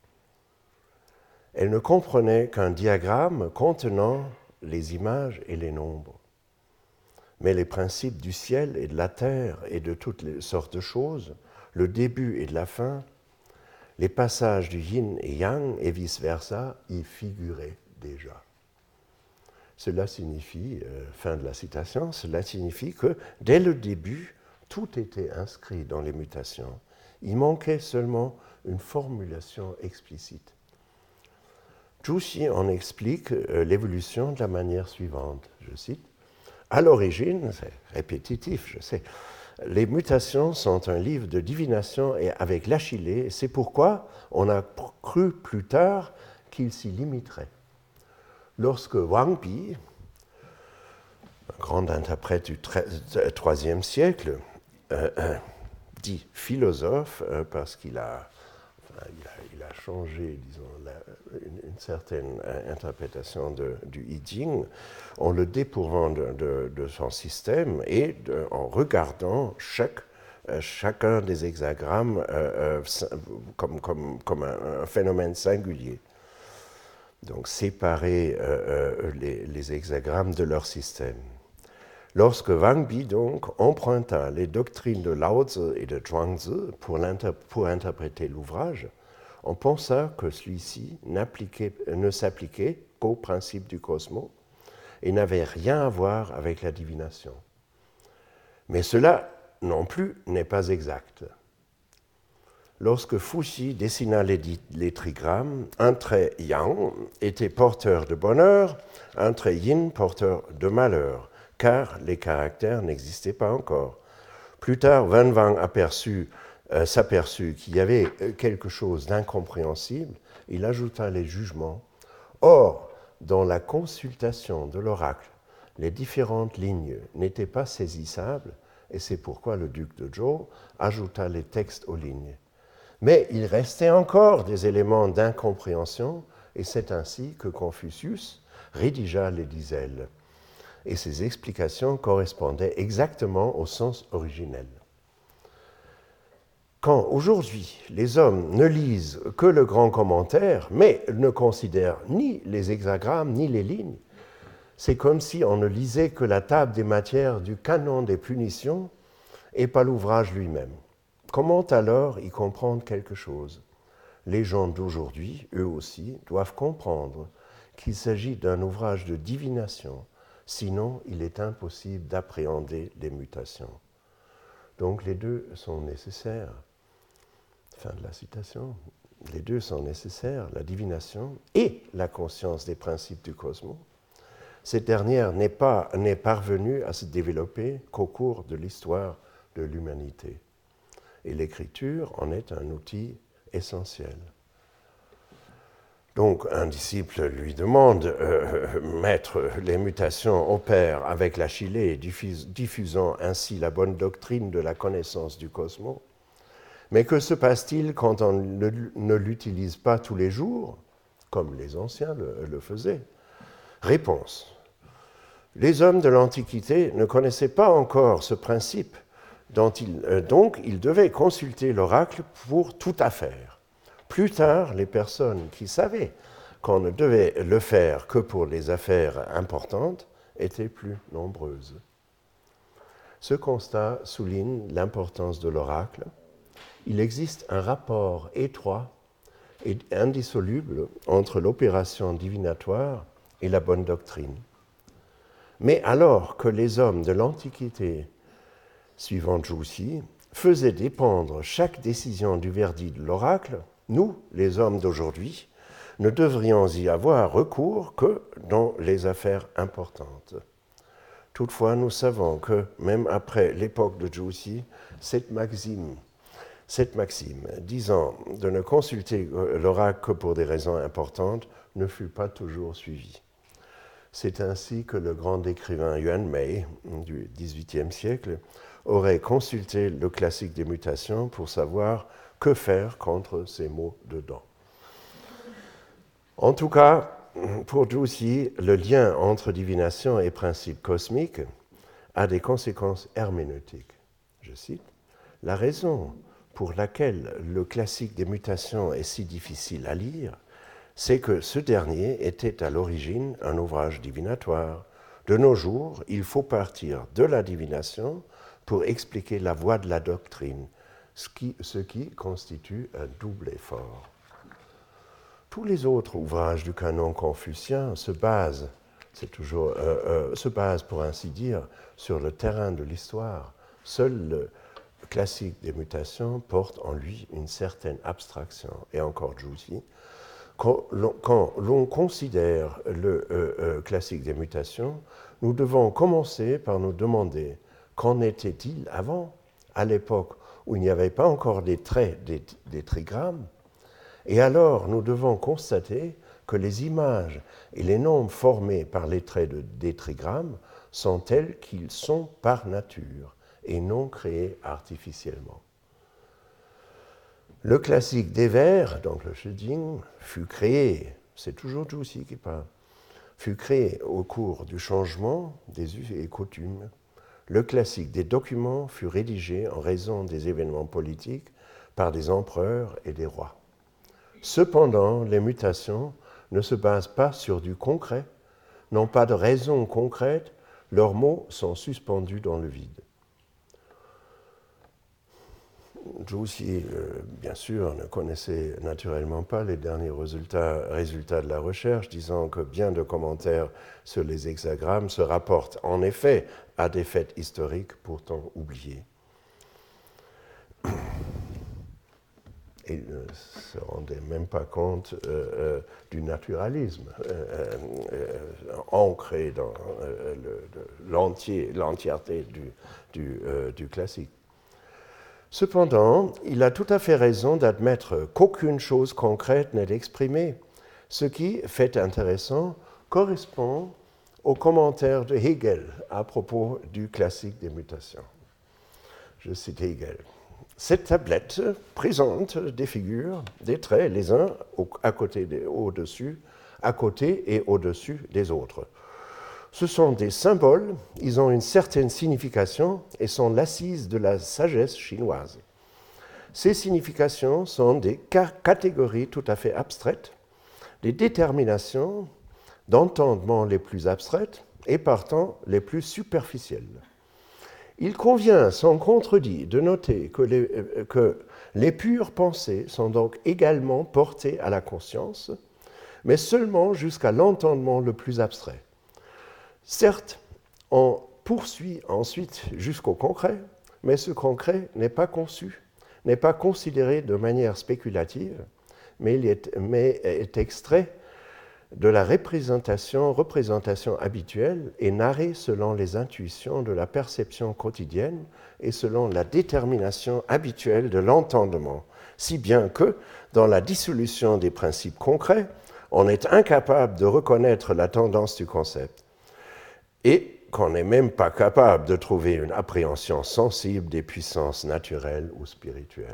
Elle ne comprenait qu'un diagramme contenant les images et les nombres. Mais les principes du ciel et de la terre et de toutes les sortes de choses, le début et de la fin, les passages du yin et yang et vice-versa, y figuraient déjà. Cela signifie, euh, fin de la citation, cela signifie que dès le début, tout était inscrit dans les mutations. Il manquait seulement une formulation explicite. Zhu Xi en explique euh, l'évolution de la manière suivante, je cite. À l'origine, c'est répétitif, je sais, les mutations sont un livre de divination et avec l'Achillée, c'est pourquoi on a cru plus tard qu'il s'y limiterait. Lorsque Wang Bi, un grand interprète du troisième siècle, euh, euh, dit philosophe euh, parce qu'il a, enfin, il a, il a changé, disons, la, une, une certaine interprétation de, du I Ching, en le dépourvant de, de, de son système et de, en regardant chaque, euh, chacun des hexagrammes euh, euh, comme, comme, comme un, un phénomène singulier. Donc séparer euh, euh, les, les hexagrammes de leur système. Lorsque Wang Bi donc emprunta les doctrines de Lao Tzu et de Zhuangzi pour, pour interpréter l'ouvrage, on pensa que celui-ci ne s'appliquait qu'au principe du cosmos et n'avait rien à voir avec la divination. Mais cela non plus n'est pas exact. Lorsque Fuxi dessina les, les trigrammes, un trait yang était porteur de bonheur, un trait yin porteur de malheur, car les caractères n'existaient pas encore. Plus tard, Wen Wang aperçut, euh, s'aperçut qu'il y avait quelque chose d'incompréhensible, il ajouta les jugements. Or, dans la consultation de l'oracle, les différentes lignes n'étaient pas saisissables, et c'est pourquoi le duc de Zhou ajouta les textes aux lignes. Mais il restait encore des éléments d'incompréhension, et c'est ainsi que Confucius rédigea les diselles. Et ces explications correspondaient exactement au sens originel. Quand aujourd'hui les hommes ne lisent que le grand commentaire, mais ne considèrent ni les hexagrammes ni les lignes, c'est comme si on ne lisait que la table des matières du canon des punitions et pas l'ouvrage lui-même. Comment alors y comprendre quelque chose? Les gens d'aujourd'hui, eux aussi, doivent comprendre qu'il s'agit d'un ouvrage de divination, sinon il est impossible d'appréhender les mutations. Donc les deux sont nécessaires. Fin de la citation. Les deux sont nécessaires, la divination et la conscience des principes du cosmos. Cette dernière n'est pas, n'est parvenue à se développer qu'au cours de l'histoire de l'humanité. Et l'écriture en est un outil essentiel. Donc un disciple lui demande, euh, Maître, les mutations opèrent avec l'Achillée, diffus, diffusant ainsi la bonne doctrine de la connaissance du cosmos. Mais que se passe-t-il quand on ne, ne l'utilise pas tous les jours, comme les anciens le, le faisaient? Réponse. Les hommes de l'Antiquité ne connaissaient pas encore ce principe, dont ils, euh, donc ils devaient consulter l'oracle pour toute affaire. Plus tard, les personnes qui savaient qu'on ne devait le faire que pour les affaires importantes étaient plus nombreuses. Ce constat souligne l'importance de l'oracle. Il existe un rapport étroit et indissoluble entre l'opération divinatoire et la bonne doctrine. Mais alors que les hommes de l'Antiquité, suivant Zhu Xi, faisaient dépendre chaque décision du verdict de l'oracle, nous, les hommes d'aujourd'hui, ne devrions y avoir recours que dans les affaires importantes. Toutefois, nous savons que, même après l'époque de Zhu Xi, cette maxime, cette maxime disant de ne consulter l'oracle que pour des raisons importantes ne fut pas toujours suivie. C'est ainsi que le grand écrivain Yuan Mei, du dix-huitième siècle, aurait consulté le classique des mutations pour savoir que faire contre ces mots dedans. En tout cas, pour Zhu Xi, le lien entre divination et principe cosmique a des conséquences herméneutiques. Je cite, « La raison pour laquelle le classique des mutations est si difficile à lire, c'est que ce dernier était à l'origine un ouvrage divinatoire. De nos jours, il faut partir de la divination pour expliquer la voie de la doctrine, ce qui, ce qui constitue un double effort. » Tous les autres ouvrages du canon confucien se basent, c'est toujours, euh, euh, se basent pour ainsi dire, sur le terrain de l'histoire. Seul le classique des mutations porte en lui une certaine abstraction. Et encore Zhu Quand l'on, quand l'on considère le euh, euh, classique des mutations, nous devons commencer par nous demander qu'en était-il avant, à l'époque où il n'y avait pas encore des traits des, des trigrammes. Et alors, nous devons constater que les images et les nombres formés par les traits de, des trigrammes sont tels qu'ils sont par nature et non créés artificiellement. Le classique des vers, donc le Shijing, fut créé, c'est toujours Zhu Xi qui parle, fut créé au cours du changement des us et coutumes. Le classique des documents fut rédigé en raison des événements politiques par des empereurs et des rois. Cependant, les mutations ne se basent pas sur du concret, n'ont pas de raison concrète, leurs mots sont suspendus dans le vide. Zhu Xi, euh, bien sûr, ne connaissait naturellement pas les derniers résultats, résultats de la recherche, disant que bien de commentaires sur les hexagrammes se rapportent en effet à des faits historiques pourtant oubliés. Et ne se rendait même pas compte euh, euh, du naturalisme euh, euh, ancré dans euh, le, l'entier, l'entièreté du, du, euh, du classique. Cependant, il a tout à fait raison d'admettre qu'aucune chose concrète n'est exprimée, ce qui, fait intéressant, correspond au commentaire de Hegel à propos du classique des mutations. Je cite Hegel. Cette tablette présente des figures, des traits, les uns au, à côté des, au-dessus, à côté et au-dessus des autres. Ce sont des symboles, ils ont une certaine signification et sont l'assise de la sagesse chinoise. Ces significations sont des ca- catégories tout à fait abstraites, des déterminations d'entendement les plus abstraites et partant les plus superficielles. Il convient, sans contredit, de noter que les, que les pures pensées sont donc également portées à la conscience, mais seulement jusqu'à l'entendement le plus abstrait. Certes, on poursuit ensuite jusqu'au concret, mais ce concret n'est pas conçu, n'est pas considéré de manière spéculative, mais il est, mais est extrait de la représentation, représentation habituelle et narré selon les intuitions de la perception quotidienne et selon la détermination habituelle de l'entendement, si bien que, dans la dissolution des principes concrets, on est incapable de reconnaître la tendance du concept et qu'on n'est même pas capable de trouver une appréhension sensible des puissances naturelles ou spirituelles.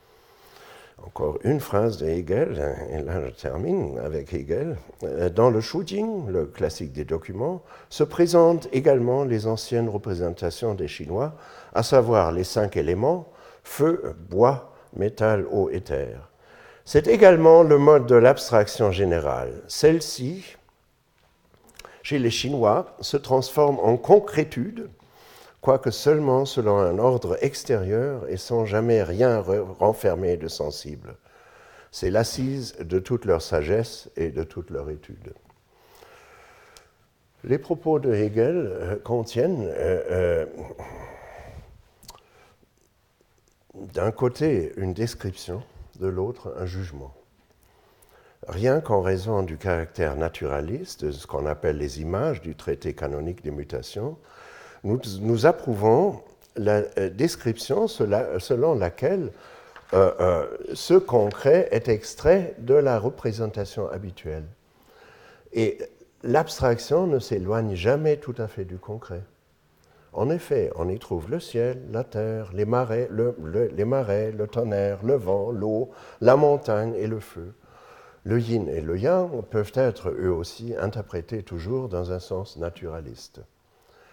Encore une phrase de Hegel, et là je termine avec Hegel. Dans le Shujing, le classique des documents, se présentent également les anciennes représentations des Chinois, à savoir les cinq éléments, feu, bois, métal, eau et terre. C'est également le mode de l'abstraction générale. Celle-ci, chez les Chinois, se transforme en concrétude, quoique seulement selon un ordre extérieur et sans jamais rien renfermer de sensible. C'est l'assise de toute leur sagesse et de toute leur étude. Les propos de Hegel euh, contiennent euh, euh, d'un côté une description, de l'autre un jugement. Rien qu'en raison du caractère naturaliste de ce qu'on appelle les images du traité canonique des mutations, Nous, nous approuvons la euh, description cela, selon laquelle euh, euh, ce concret est extrait de la représentation habituelle. Et l'abstraction ne s'éloigne jamais tout à fait du concret. En effet, on y trouve le ciel, la terre, les marais, le, le, les marais, le tonnerre, le vent, l'eau, la montagne et le feu. Le yin et le yang peuvent être eux aussi interprétés toujours dans un sens naturaliste.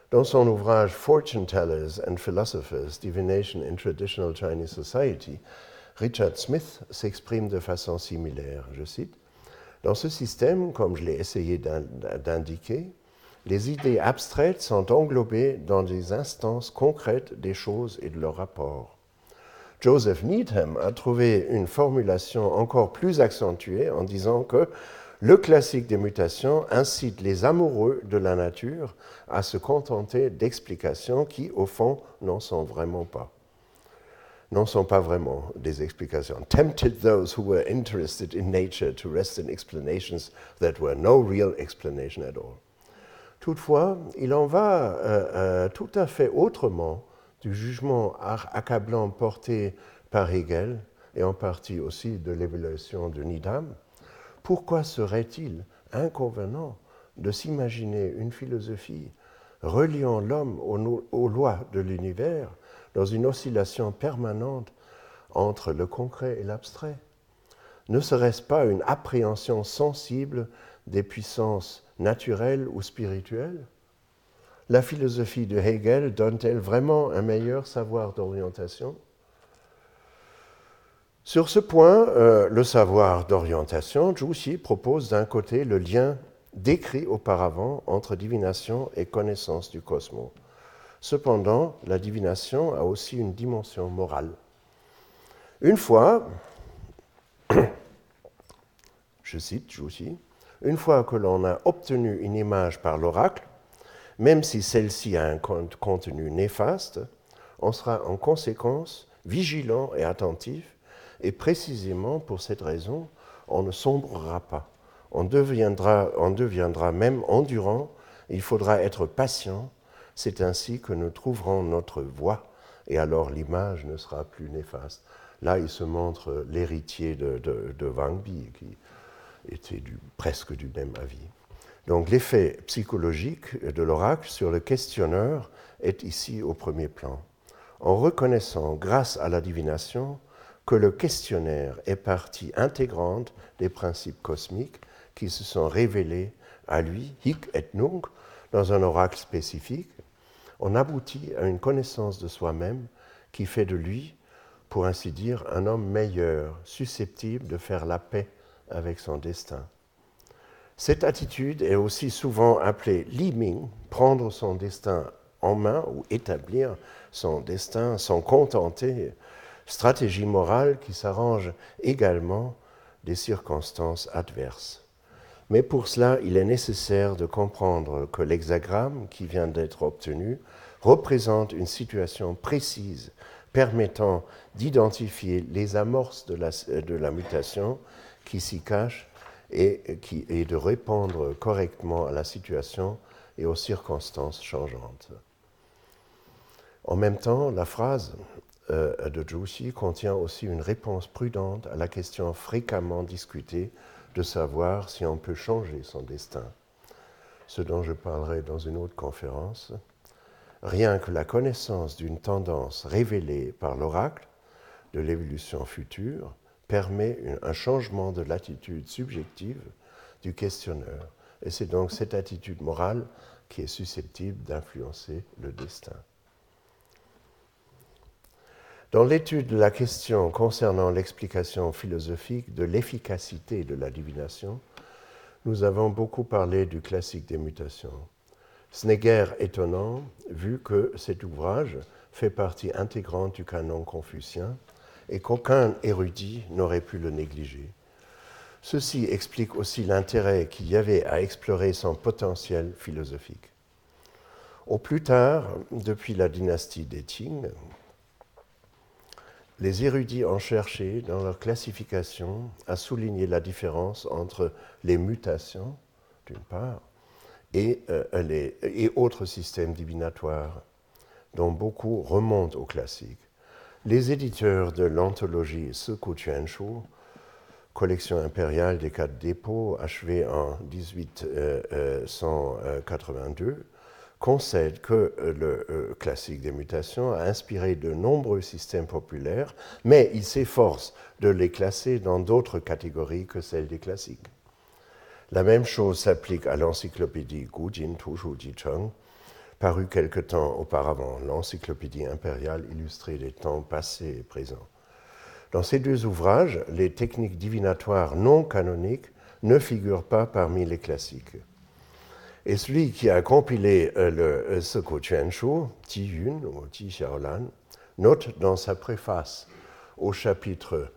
Dans son ouvrage Fortune Tellers and Philosophers, Divination in Traditional Chinese Society, Richard Smith s'exprime de façon similaire, je cite, « Dans ce système, comme je l'ai essayé d'indiquer, les idées abstraites sont englobées dans des instances concrètes des choses et de leurs rapports. Joseph Needham a trouvé une formulation encore plus accentuée en disant que le classique des mutations incite les amoureux de la nature à se contenter d'explications qui, au fond, n'en sont vraiment pas. N'en sont pas vraiment des explications. Tempted those who were interested in nature to rest in explanations that were no real explanation at all. Toutefois, il en va euh, euh, tout à fait autrement du jugement accablant porté par Hegel, et en partie aussi de l'évaluation de Needham. Pourquoi serait-il inconvenant de s'imaginer une philosophie reliant l'homme aux, aux lois de l'univers dans une oscillation permanente entre le concret et l'abstrait? Ne serait-ce pas une appréhension sensible des puissances naturelles ou spirituelles? La philosophie de Hegel donne-t-elle vraiment un meilleur savoir d'orientation? Sur ce point, euh, le savoir d'orientation, Zhu Xi propose d'un côté le lien décrit auparavant entre divination et connaissance du cosmos. Cependant, la divination a aussi une dimension morale. Une fois, je cite Zhu Xi, une fois que l'on a obtenu une image par l'oracle, même si celle-ci a un contenu néfaste, on sera en conséquence vigilant et attentif, et précisément pour cette raison, on ne sombrera pas. On deviendra, on deviendra même endurant, il faudra être patient, c'est ainsi que nous trouverons notre voie, et alors l'image ne sera plus néfaste. Là, il se montre l'héritier de, de, de Wang Bi, qui était du, presque du même avis. Donc l'effet psychologique de l'oracle sur le questionneur est ici au premier plan. En reconnaissant, grâce à la divination, que le questionnaire est partie intégrante des principes cosmiques qui se sont révélés à lui, hic et nunc, dans un oracle spécifique, on aboutit à une connaissance de soi-même qui fait de lui, pour ainsi dire, un homme meilleur, susceptible de faire la paix avec son destin. Cette attitude est aussi souvent appelée Li Ming, prendre son destin en main ou établir son destin, s'en contenter, stratégie morale qui s'arrange également des circonstances adverses. Mais pour cela, il est nécessaire de comprendre que l'hexagramme qui vient d'être obtenu représente une situation précise permettant d'identifier les amorces de la, de la mutation qui s'y cachent et, qui, et de répondre correctement à la situation et aux circonstances changeantes. En même temps, la phrase euh, de Zhu Xi contient aussi une réponse prudente à la question fréquemment discutée de savoir si on peut changer son destin, ce dont je parlerai dans une autre conférence. Rien que la connaissance d'une tendance révélée par l'oracle de l'évolution future permet un changement de l'attitude subjective du questionneur. Et c'est donc cette attitude morale qui est susceptible d'influencer le destin. Dans l'étude de la question concernant l'explication philosophique de l'efficacité de la divination, nous avons beaucoup parlé du classique des mutations. Ce n'est guère étonnant, vu que cet ouvrage fait partie intégrante du canon confucien et qu'aucun érudit n'aurait pu le négliger. Ceci explique aussi l'intérêt qu'il y avait à explorer son potentiel philosophique. Au plus tard, depuis la dynastie des Qing, les érudits ont cherché, dans leur classification, à souligner la différence entre les mutations, d'une part, et, euh, les, et autres systèmes divinatoires, dont beaucoup remontent au classique. Les éditeurs de l'anthologie Siku Quanshu, collection impériale des quatre dépôts achevée en dix-huit cent quatre-vingt-deux, concèdent que le euh, classique des mutations a inspiré de nombreux systèmes populaires, mais ils s'efforcent de les classer dans d'autres catégories que celles des classiques. La même chose s'applique à l'encyclopédie Gujin Tushu Jicheng, paru quelque temps auparavant, l'Encyclopédie impériale illustrée des temps passés et présents. Dans ces deux ouvrages, les techniques divinatoires non canoniques ne figurent pas parmi les classiques. Et celui qui a compilé euh, le Seko Chuanshu, Ti Yun ou Ti Xiaolan, note dans sa préface au chapitre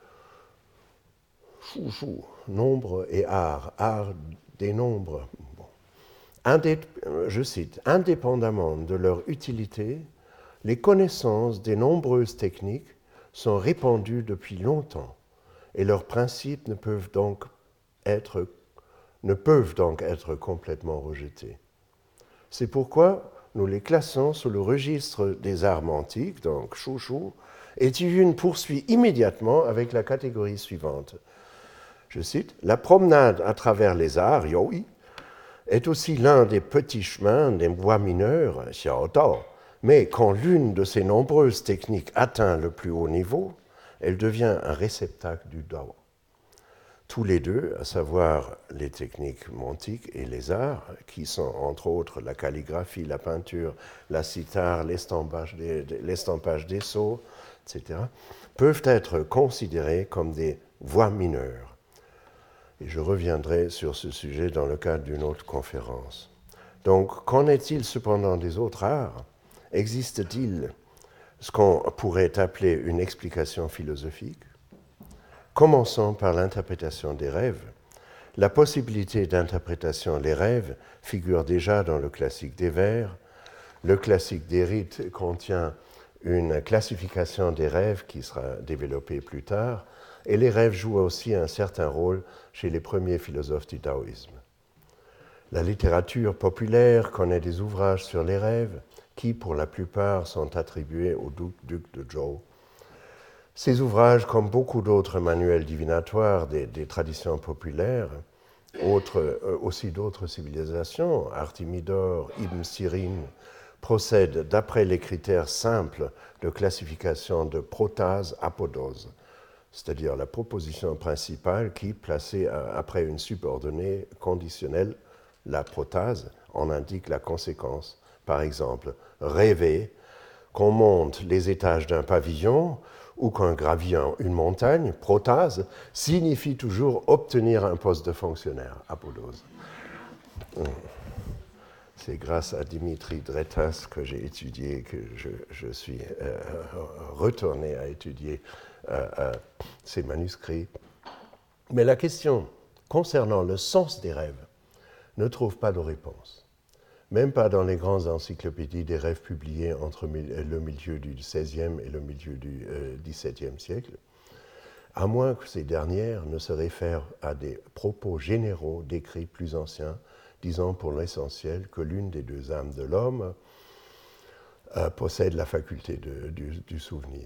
Shu Shu, Nombre et Art, Art des nombres, bon. Indép- je cite, indépendamment de leur utilité, les connaissances des nombreuses techniques sont répandues depuis longtemps et leurs principes ne peuvent donc être, ne peuvent donc être complètement rejetés. C'est pourquoi nous les classons sous le registre des arts antiques, donc Shu Shu, et Ti Yun poursuit immédiatement avec la catégorie suivante. Je cite, « La promenade à travers les arts, Yoi, est aussi l'un des petits chemins des voies mineures, Xiao Dao, mais quand l'une de ces nombreuses techniques atteint le plus haut niveau, elle devient un réceptacle du Dao. » Tous les deux, à savoir les techniques mantiques et les arts, qui sont entre autres la calligraphie, la peinture, la cithare, l'estampage des, l'estampage des sceaux, et cetera, peuvent être considérés comme des voies mineures. Et je reviendrai sur ce sujet dans le cadre d'une autre conférence. Donc, qu'en est-il cependant des autres arts ? Existe-t-il ce qu'on pourrait appeler une explication philosophique ? Commençons par l'interprétation des rêves. La possibilité d'interprétation des rêves figure déjà dans le classique des vers. Le classique des rites contient une classification des rêves qui sera développée plus tard, et les rêves jouent aussi un certain rôle chez les premiers philosophes du taoïsme. La littérature populaire connaît des ouvrages sur les rêves qui, pour la plupart, sont attribués au duc de Zhou. Ces ouvrages, comme beaucoup d'autres manuels divinatoires des, des traditions populaires, autres, euh, aussi d'autres civilisations, Artimidor, Ibn Sirin, procèdent d'après les critères simples de classification de protase-apodose, c'est-à-dire la proposition principale qui, placée après une subordonnée conditionnelle, la protase, en indique la conséquence. Par exemple, rêver qu'on monte les étages d'un pavillon ou qu'on gravit une montagne, protase, signifie toujours obtenir un poste de fonctionnaire, apodose. C'est grâce à Dimitri Dretas que j'ai étudié, que je, je suis euh, retourné à étudier euh, euh, ces manuscrits. Mais la question concernant le sens des rêves ne trouve pas de réponse. Même pas dans les grandes encyclopédies des rêves publiées entre le milieu du seizième et le milieu du euh, dix-septième siècle, à moins que ces dernières ne se réfèrent à des propos généraux d'écrits plus anciens, disant pour l'essentiel que l'une des deux âmes de l'homme euh, possède la faculté de, du, du souvenir.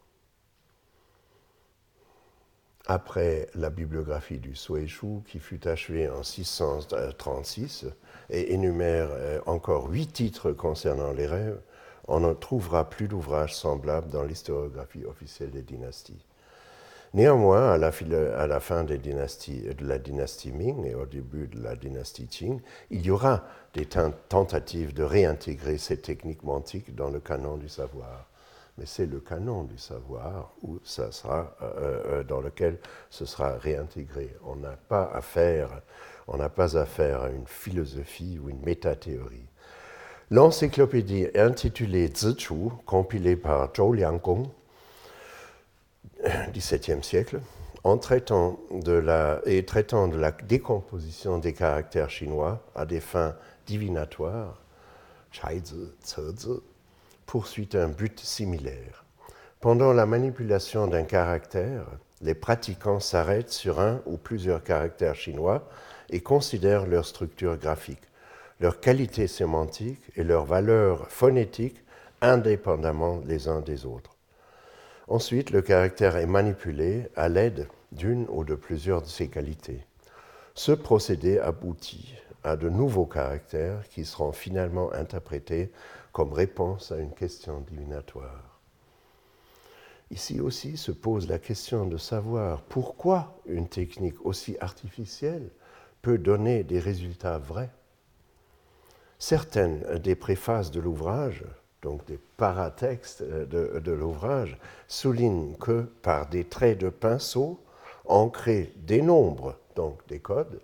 Après la bibliographie du Suishu, qui fut achevée en six cent trente-six et énumère euh, encore huit titres concernant les rêves, on ne trouvera plus d'ouvrages semblables dans l'historiographie officielle des dynasties. Néanmoins, à la, à la fin des dynasties, de la dynastie Ming et au début de la dynastie Qing, il y aura des tentatives de réintégrer ces techniques mantiques dans le canon du savoir. Mais c'est le canon du savoir où ça sera, euh, dans lequel ce sera réintégré. On n'a pas affaire, on n'a pas affaire à une philosophie ou une métathéorie. L'encyclopédie intitulée Zichu, compilée par Zhou Lianggong, dix-septième siècle, en traitant de la, et traitant de la décomposition des caractères chinois à des fins divinatoires, Chaizi, Cezi, poursuit un but similaire. Pendant la manipulation d'un caractère, les pratiquants s'arrêtent sur un ou plusieurs caractères chinois et considèrent leur structure graphique, leur qualité sémantique et leur valeur phonétique indépendamment les uns des autres. Ensuite, le caractère est manipulé à l'aide d'une ou de plusieurs de ses qualités. Ce procédé aboutit à de nouveaux caractères qui seront finalement interprétés comme réponse à une question divinatoire. Ici aussi se pose la question de savoir pourquoi une technique aussi artificielle peut donner des résultats vrais. Certaines des préfaces de l'ouvrage, donc des paratextes de, de l'ouvrage, soulignent que par des traits de pinceau, ancrés des nombres, donc des codes,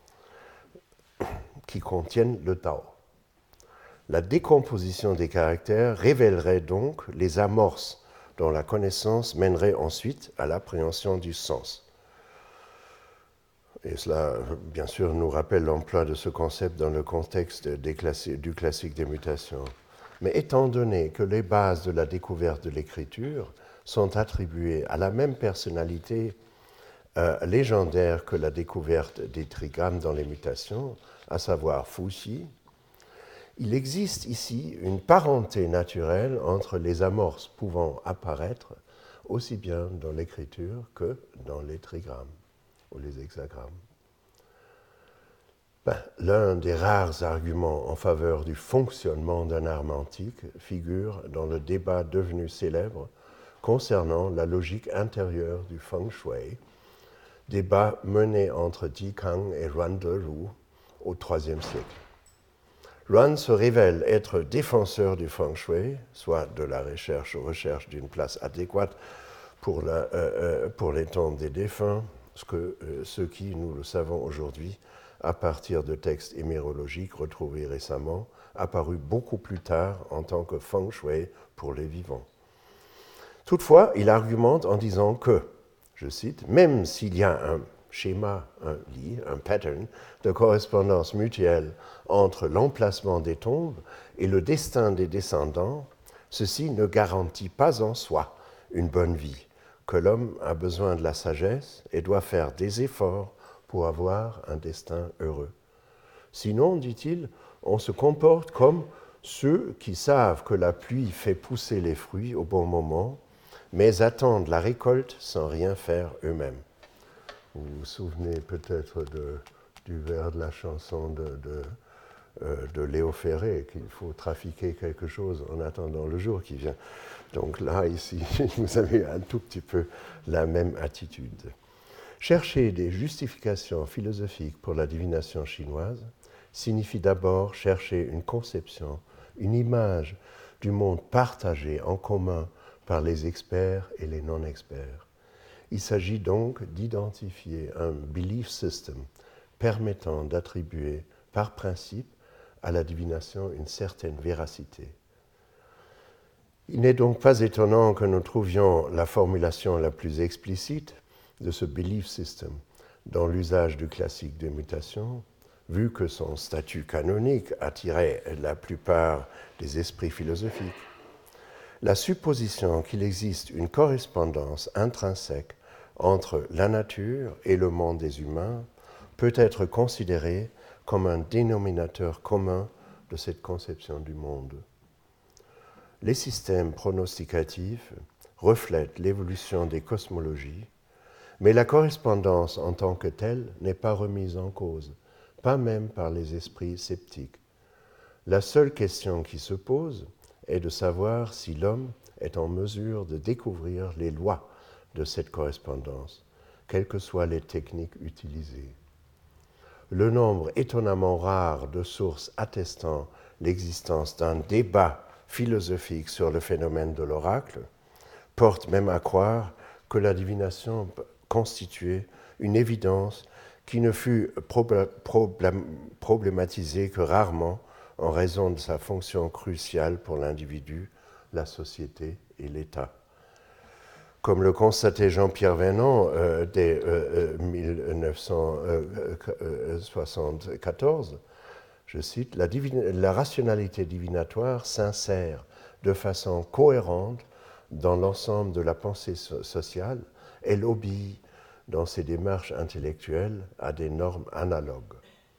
qui contiennent le Tao. La décomposition des caractères révélerait donc les amorces dont la connaissance mènerait ensuite à l'appréhension du sens. Et cela, bien sûr, nous rappelle l'emploi de ce concept dans le contexte des classi- du classique des mutations. Mais étant donné que les bases de la découverte de l'écriture sont attribuées à la même personnalité euh, légendaire que la découverte des trigrammes dans les mutations, à savoir Fuxi, il existe ici une parenté naturelle entre les amorces pouvant apparaître aussi bien dans l'écriture que dans les trigrammes ou les hexagrammes. Ben, l'un des rares arguments en faveur du fonctionnement d'un arme antique figure dans le débat devenu célèbre concernant la logique intérieure du feng shui, débat mené entre Di Kang et Ruan Deru au troisième siècle. Ruan se révèle être défenseur du feng shui, soit de la recherche aux recherches d'une place adéquate pour, la, euh, pour les tombes des défunts, ce, que, euh, ce qui, nous le savons aujourd'hui, à partir de textes hémérologiques retrouvés récemment, apparus beaucoup plus tard en tant que feng shui pour les vivants. Toutefois, il argumente en disant que, je cite, même s'il y a un schéma, un lit, un pattern de correspondance mutuelle entre l'emplacement des tombes et le destin des descendants, ceci ne garantit pas en soi une bonne vie, que l'homme a besoin de la sagesse et doit faire des efforts pour avoir un destin heureux. Sinon, dit-il, on se comporte comme ceux qui savent que la pluie fait pousser les fruits au bon moment, mais attendent la récolte sans rien faire eux-mêmes. Vous vous souvenez peut-être de, du vers de la chanson de, de, euh, de Léo Ferré, qu'il faut trafiquer quelque chose en attendant le jour qui vient. Donc là, ici, vous avez un tout petit peu la même attitude. Chercher des justifications philosophiques pour la divination chinoise signifie d'abord chercher une conception, une image du monde partagé en commun par les experts et les non-experts. Il s'agit donc d'identifier un belief system permettant d'attribuer par principe à la divination une certaine véracité. Il n'est donc pas étonnant que nous trouvions la formulation la plus explicite de ce belief system dans l'usage du classique des mutations, vu que son statut canonique attirait la plupart des esprits philosophiques. La supposition qu'il existe une correspondance intrinsèque entre la nature et le monde des humains peut être considérée comme un dénominateur commun de cette conception du monde. Les systèmes pronosticatifs reflètent l'évolution des cosmologies, mais la correspondance en tant que telle n'est pas remise en cause, pas même par les esprits sceptiques. La seule question qui se pose est de savoir si l'homme est en mesure de découvrir les lois de cette correspondance, quelles que soient les techniques utilisées. Le nombre étonnamment rare de sources attestant l'existence d'un débat philosophique sur le phénomène de l'oracle porte même à croire que la divination constituait une évidence qui ne fut problématisée que rarement en raison de sa fonction cruciale pour l'individu, la société et l'État. Comme le constatait Jean-Pierre Veynon euh, dès euh, mille neuf cent soixante-quatorze, je cite, la, divina- la rationalité divinatoire s'insère de façon cohérente dans l'ensemble de la pensée so- sociale. Elle obéit dans ses démarches intellectuelles à des normes analogues.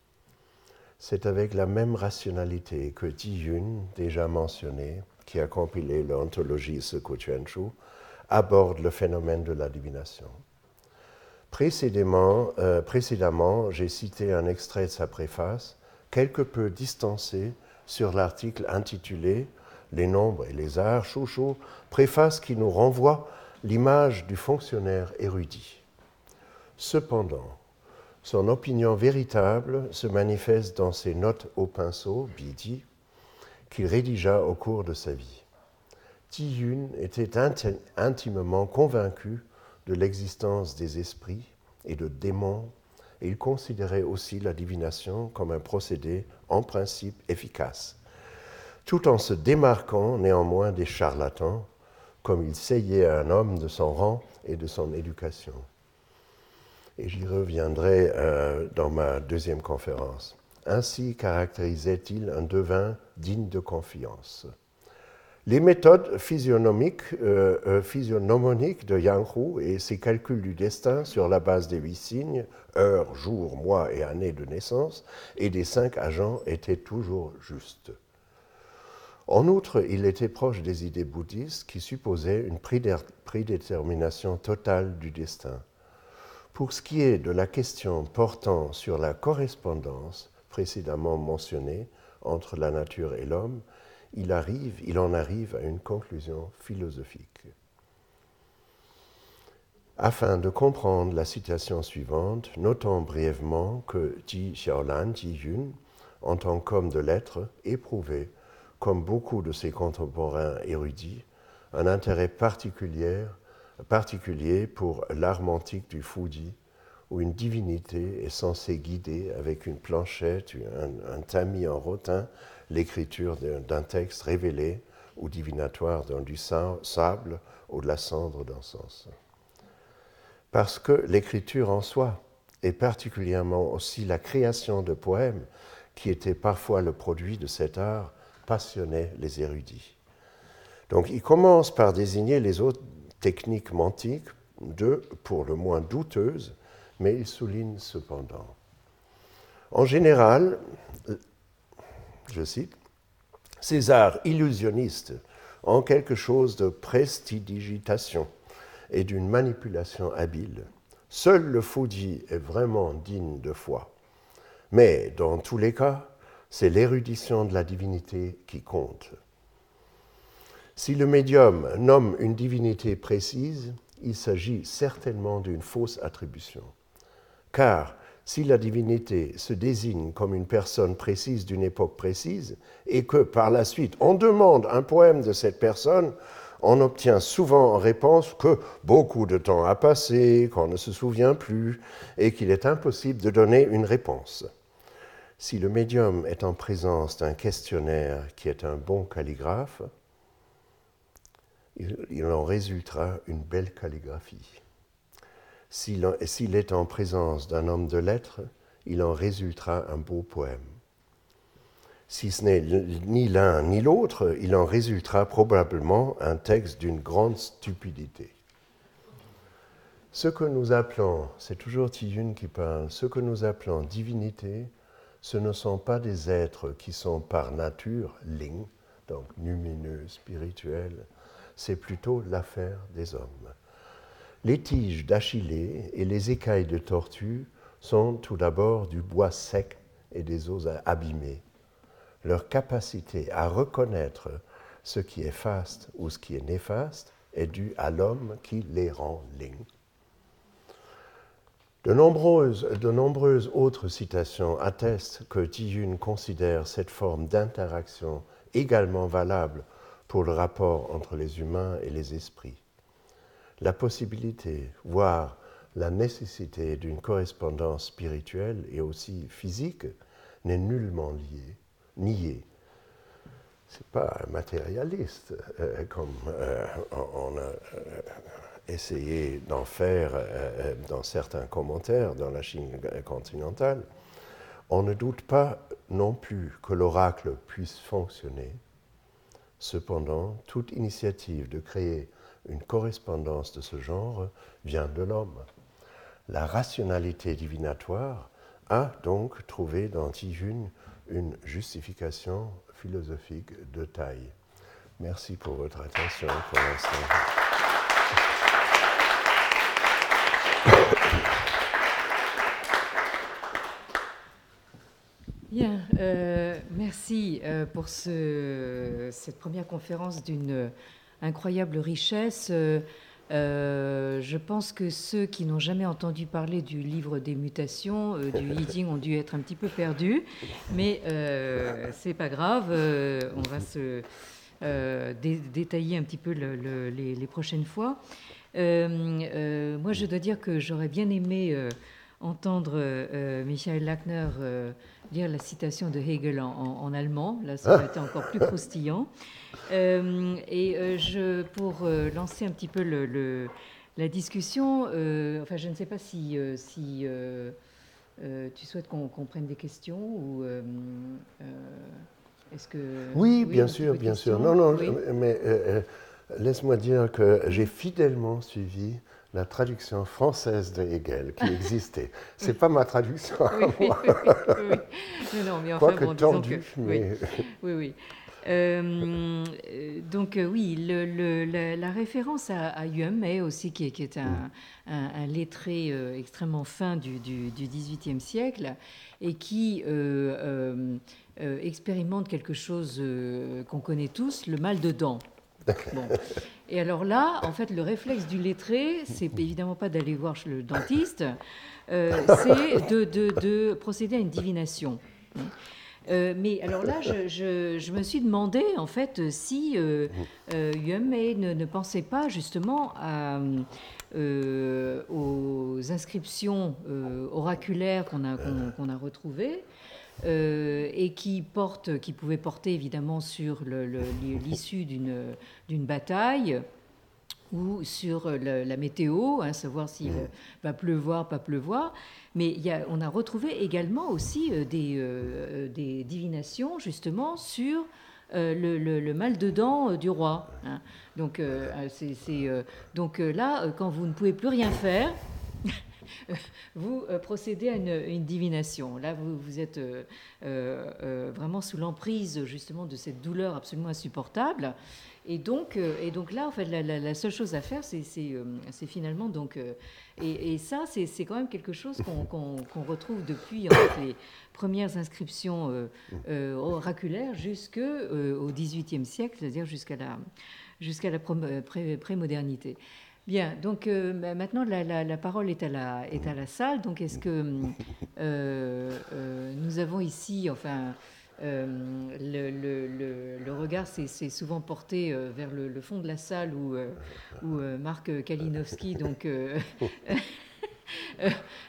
C'est avec la même rationalité que Di Yun, déjà mentionné, qui a compilé l'anthologie Siku Chuan-Chu, aborde le phénomène de la divination. Précédemment, euh, précédemment, j'ai cité un extrait de sa préface, quelque peu distancé sur l'article intitulé « Les nombres et les arts, Chouchou », préface qui nous renvoie l'image du fonctionnaire érudit. Cependant, Son opinion véritable se manifeste dans ses notes au pinceau, Bidi, qu'il rédigea au cours de sa vie. Ti-Yun était inti- intimement convaincu de l'existence des esprits et de démons, et il considérait aussi la divination comme un procédé en principe efficace, tout en se démarquant néanmoins des charlatans, comme il seyait à un homme de son rang et de son éducation. Et j'y reviendrai euh, dans ma deuxième conférence. Ainsi caractérisait-il un devin digne de confiance. Les méthodes physionomiques, euh, euh, physionomoniques de Yang Hu et ses calculs du destin sur la base des huit signes, heure, jour, mois et année de naissance, et des cinq agents étaient toujours justes. En outre, il était proche des idées bouddhistes qui supposaient une prédétermination totale du destin. Pour ce qui est de la question portant sur la correspondance précédemment mentionnée entre la nature et l'homme, il, arrive, il en arrive à une conclusion philosophique. Afin de comprendre la citation suivante, notons brièvement que Ji Xiaolan, Ti-Yun, en tant qu'homme de lettres, éprouvait, comme beaucoup de ses contemporains érudits, un intérêt particulier, particulier pour l'art antique du Fuji, où une divinité est censée guider avec une planchette, un, un tamis en rotin, l'écriture d'un texte révélé ou divinatoire dans du sable ou de la cendre d'encens. Parce que l'écriture en soi, et particulièrement aussi la création de poèmes, qui étaient parfois le produit de cet art, passionnait les érudits. Donc il commence par désigner les autres techniques mantiques, deux pour le moins douteuses, mais il souligne cependant. En général, je cite, ces arts illusionnistes ont quelque chose de prestidigitation et d'une manipulation habile. Seul le Fuji est vraiment digne de foi. Mais dans tous les cas, c'est l'érudition de la divinité qui compte. Si le médium nomme une divinité précise, il s'agit certainement d'une fausse attribution. Car si la divinité se désigne comme une personne précise d'une époque précise et que par la suite on demande un poème de cette personne, on obtient souvent en réponse que beaucoup de temps a passé, qu'on ne se souvient plus et qu'il est impossible de donner une réponse. Si le médium est en présence d'un questionnaire qui est un bon calligraphe, il, il en résultera une belle calligraphie. S'il, s'il est en présence d'un homme de lettres, il en résultera un beau poème. Si ce n'est ni l'un ni l'autre, il en résultera probablement un texte d'une grande stupidité. Ce que nous appelons, c'est toujours Ti-Yun qui parle, ce que nous appelons divinité, ce ne sont pas des êtres qui sont par nature ling, donc lumineux, spirituels, c'est plutôt l'affaire des hommes. Les tiges d'Achillée et les écailles de tortue sont tout d'abord du bois sec et des os abîmés. Leur capacité à reconnaître ce qui est faste ou ce qui est néfaste est due à l'homme qui les rend ling. De nombreuses, de nombreuses autres citations attestent que Ti-Yun considère cette forme d'interaction également valable pour le rapport entre les humains et les esprits. La possibilité, voire la nécessité d'une correspondance spirituelle et aussi physique n'est nullement liée, niée. Ce n'est pas un matérialiste, euh, comme euh, on a euh, essayé d'en faire euh, dans certains commentaires dans la Chine continentale. On ne doute pas non plus que l'oracle puisse fonctionner. Cependant, toute initiative de créer une correspondance de ce genre vient de l'homme. La rationalité divinatoire a donc trouvé dans Ti-Yun une justification philosophique de taille. Merci pour votre attention pour l'instant. Bien, euh, merci euh, pour ce, cette première conférence d'une incroyable richesse. Euh, Euh, je pense que ceux qui n'ont jamais entendu parler du livre des mutations, euh, du I Ching, ont dû être un petit peu perdus, mais euh, c'est pas grave, euh, on va se euh, dé détailler un petit peu le, le, les, les prochaines fois. Euh, euh, moi, je dois dire que j'aurais bien aimé euh, entendre euh, Michael Lackner euh, lire la citation de Hegel en, en, en allemand. Là, ça aurait été encore plus croustillant. Euh, et euh, je, pour euh, lancer un petit peu le, le, la discussion, euh, enfin, je ne sais pas si, euh, si euh, euh, tu souhaites qu'on qu'on prenne des questions ou euh, euh, est-ce que oui, oui, bien sûr, bien sûr. Non, non, oui. je, mais euh, laisse-moi dire que j'ai fidèlement suivi la traduction française de Hegel qui existait. C'est pas ma traduction. Oui, oui, oui, oui. Non, non, mais enfin, Quoique bon, tordu, que, mais... oui, oui, oui. Euh, donc euh, oui, le, le, la, la référence à, à Yuan Mei aussi, qui est, qui est un, mm. un, un lettré euh, extrêmement fin du, du, du dix-huitième siècle et qui euh, euh, euh, expérimente quelque chose euh, qu'on connaît tous, le mal de dents. Bon. Et alors là, en fait, le réflexe du lettré, c'est évidemment pas d'aller voir le dentiste, euh, c'est de, de, de procéder à une divination. Euh, mais alors là, je, je, je me suis demandé en fait si euh, euh, Yuan Mei ne, ne pensait pas justement à, euh, aux inscriptions euh, oraculaires qu'on a, qu'on, qu'on a retrouvées. Euh, et qui, porte, qui pouvait porter évidemment sur le, le, l'issue d'une, d'une bataille ou sur le, la météo, hein, savoir s'il va pleuvoir, pas pleuvoir. Mais il y a, on a retrouvé également aussi euh, des, euh, des divinations justement sur euh, le, le, le mal de dents euh, du roi. Hein. Donc, euh, c'est, c'est, euh, donc euh, là, quand vous ne pouvez plus rien faire, vous euh, procédez à une, une divination. Là, vous, vous êtes euh, euh, vraiment sous l'emprise justement de cette douleur absolument insupportable. Et donc, euh, et donc là, en fait, la, la, la seule chose à faire, c'est, c'est, euh, c'est finalement donc, euh, et, et ça, c'est, c'est quand même quelque chose qu'on, qu'on, qu'on retrouve depuis en fait, les premières inscriptions euh, euh, oraculaires jusqu'au euh, dix-huitième siècle, c'est-à-dire jusqu'à la, jusqu'à la pré, pré-modernité. Bien, donc euh, maintenant la, la, la parole est à la, est à la salle. Donc est-ce que euh, euh, nous avons ici, enfin, euh, le, le, le, le regard s'est, s'est souvent porté euh, vers le, le fond de la salle où, euh, où euh, Marc Kalinowski donc euh, euh,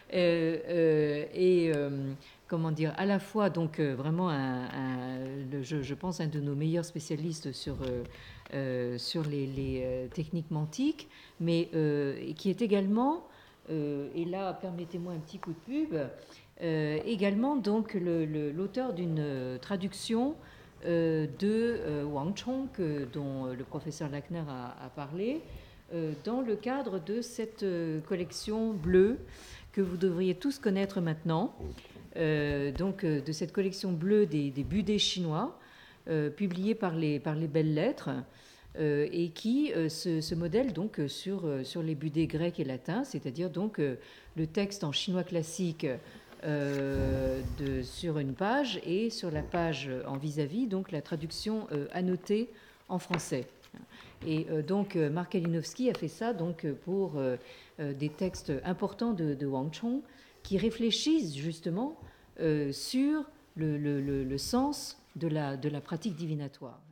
euh, et euh, comment dire, à la fois donc euh, vraiment un, un, le, je, je pense un de nos meilleurs spécialistes sur euh, Euh, sur les, les euh, techniques mantiques, mais euh, qui est également, euh, et là permettez-moi un petit coup de pub, euh, également donc le, le, l'auteur d'une traduction euh, de euh, Wang Chong, que, dont le professeur Lackner a, a parlé, euh, dans le cadre de cette euh, collection bleue que vous devriez tous connaître maintenant, euh, donc euh, de cette collection bleue des, des budets chinois, Euh, publié par les, par les Belles Lettres, euh, et qui euh, se, se modèle donc sur, euh, sur les budets grecs et latins, c'est-à-dire donc euh, le texte en chinois classique euh, de, sur une page, et sur la page en vis-à-vis, donc la traduction euh, annotée en français. Et euh, donc Marc Kalinowski a fait ça donc pour euh, euh, des textes importants de, de Wang Chong qui réfléchissent justement euh, sur le, le, le, le sens de la, de la pratique divinatoire.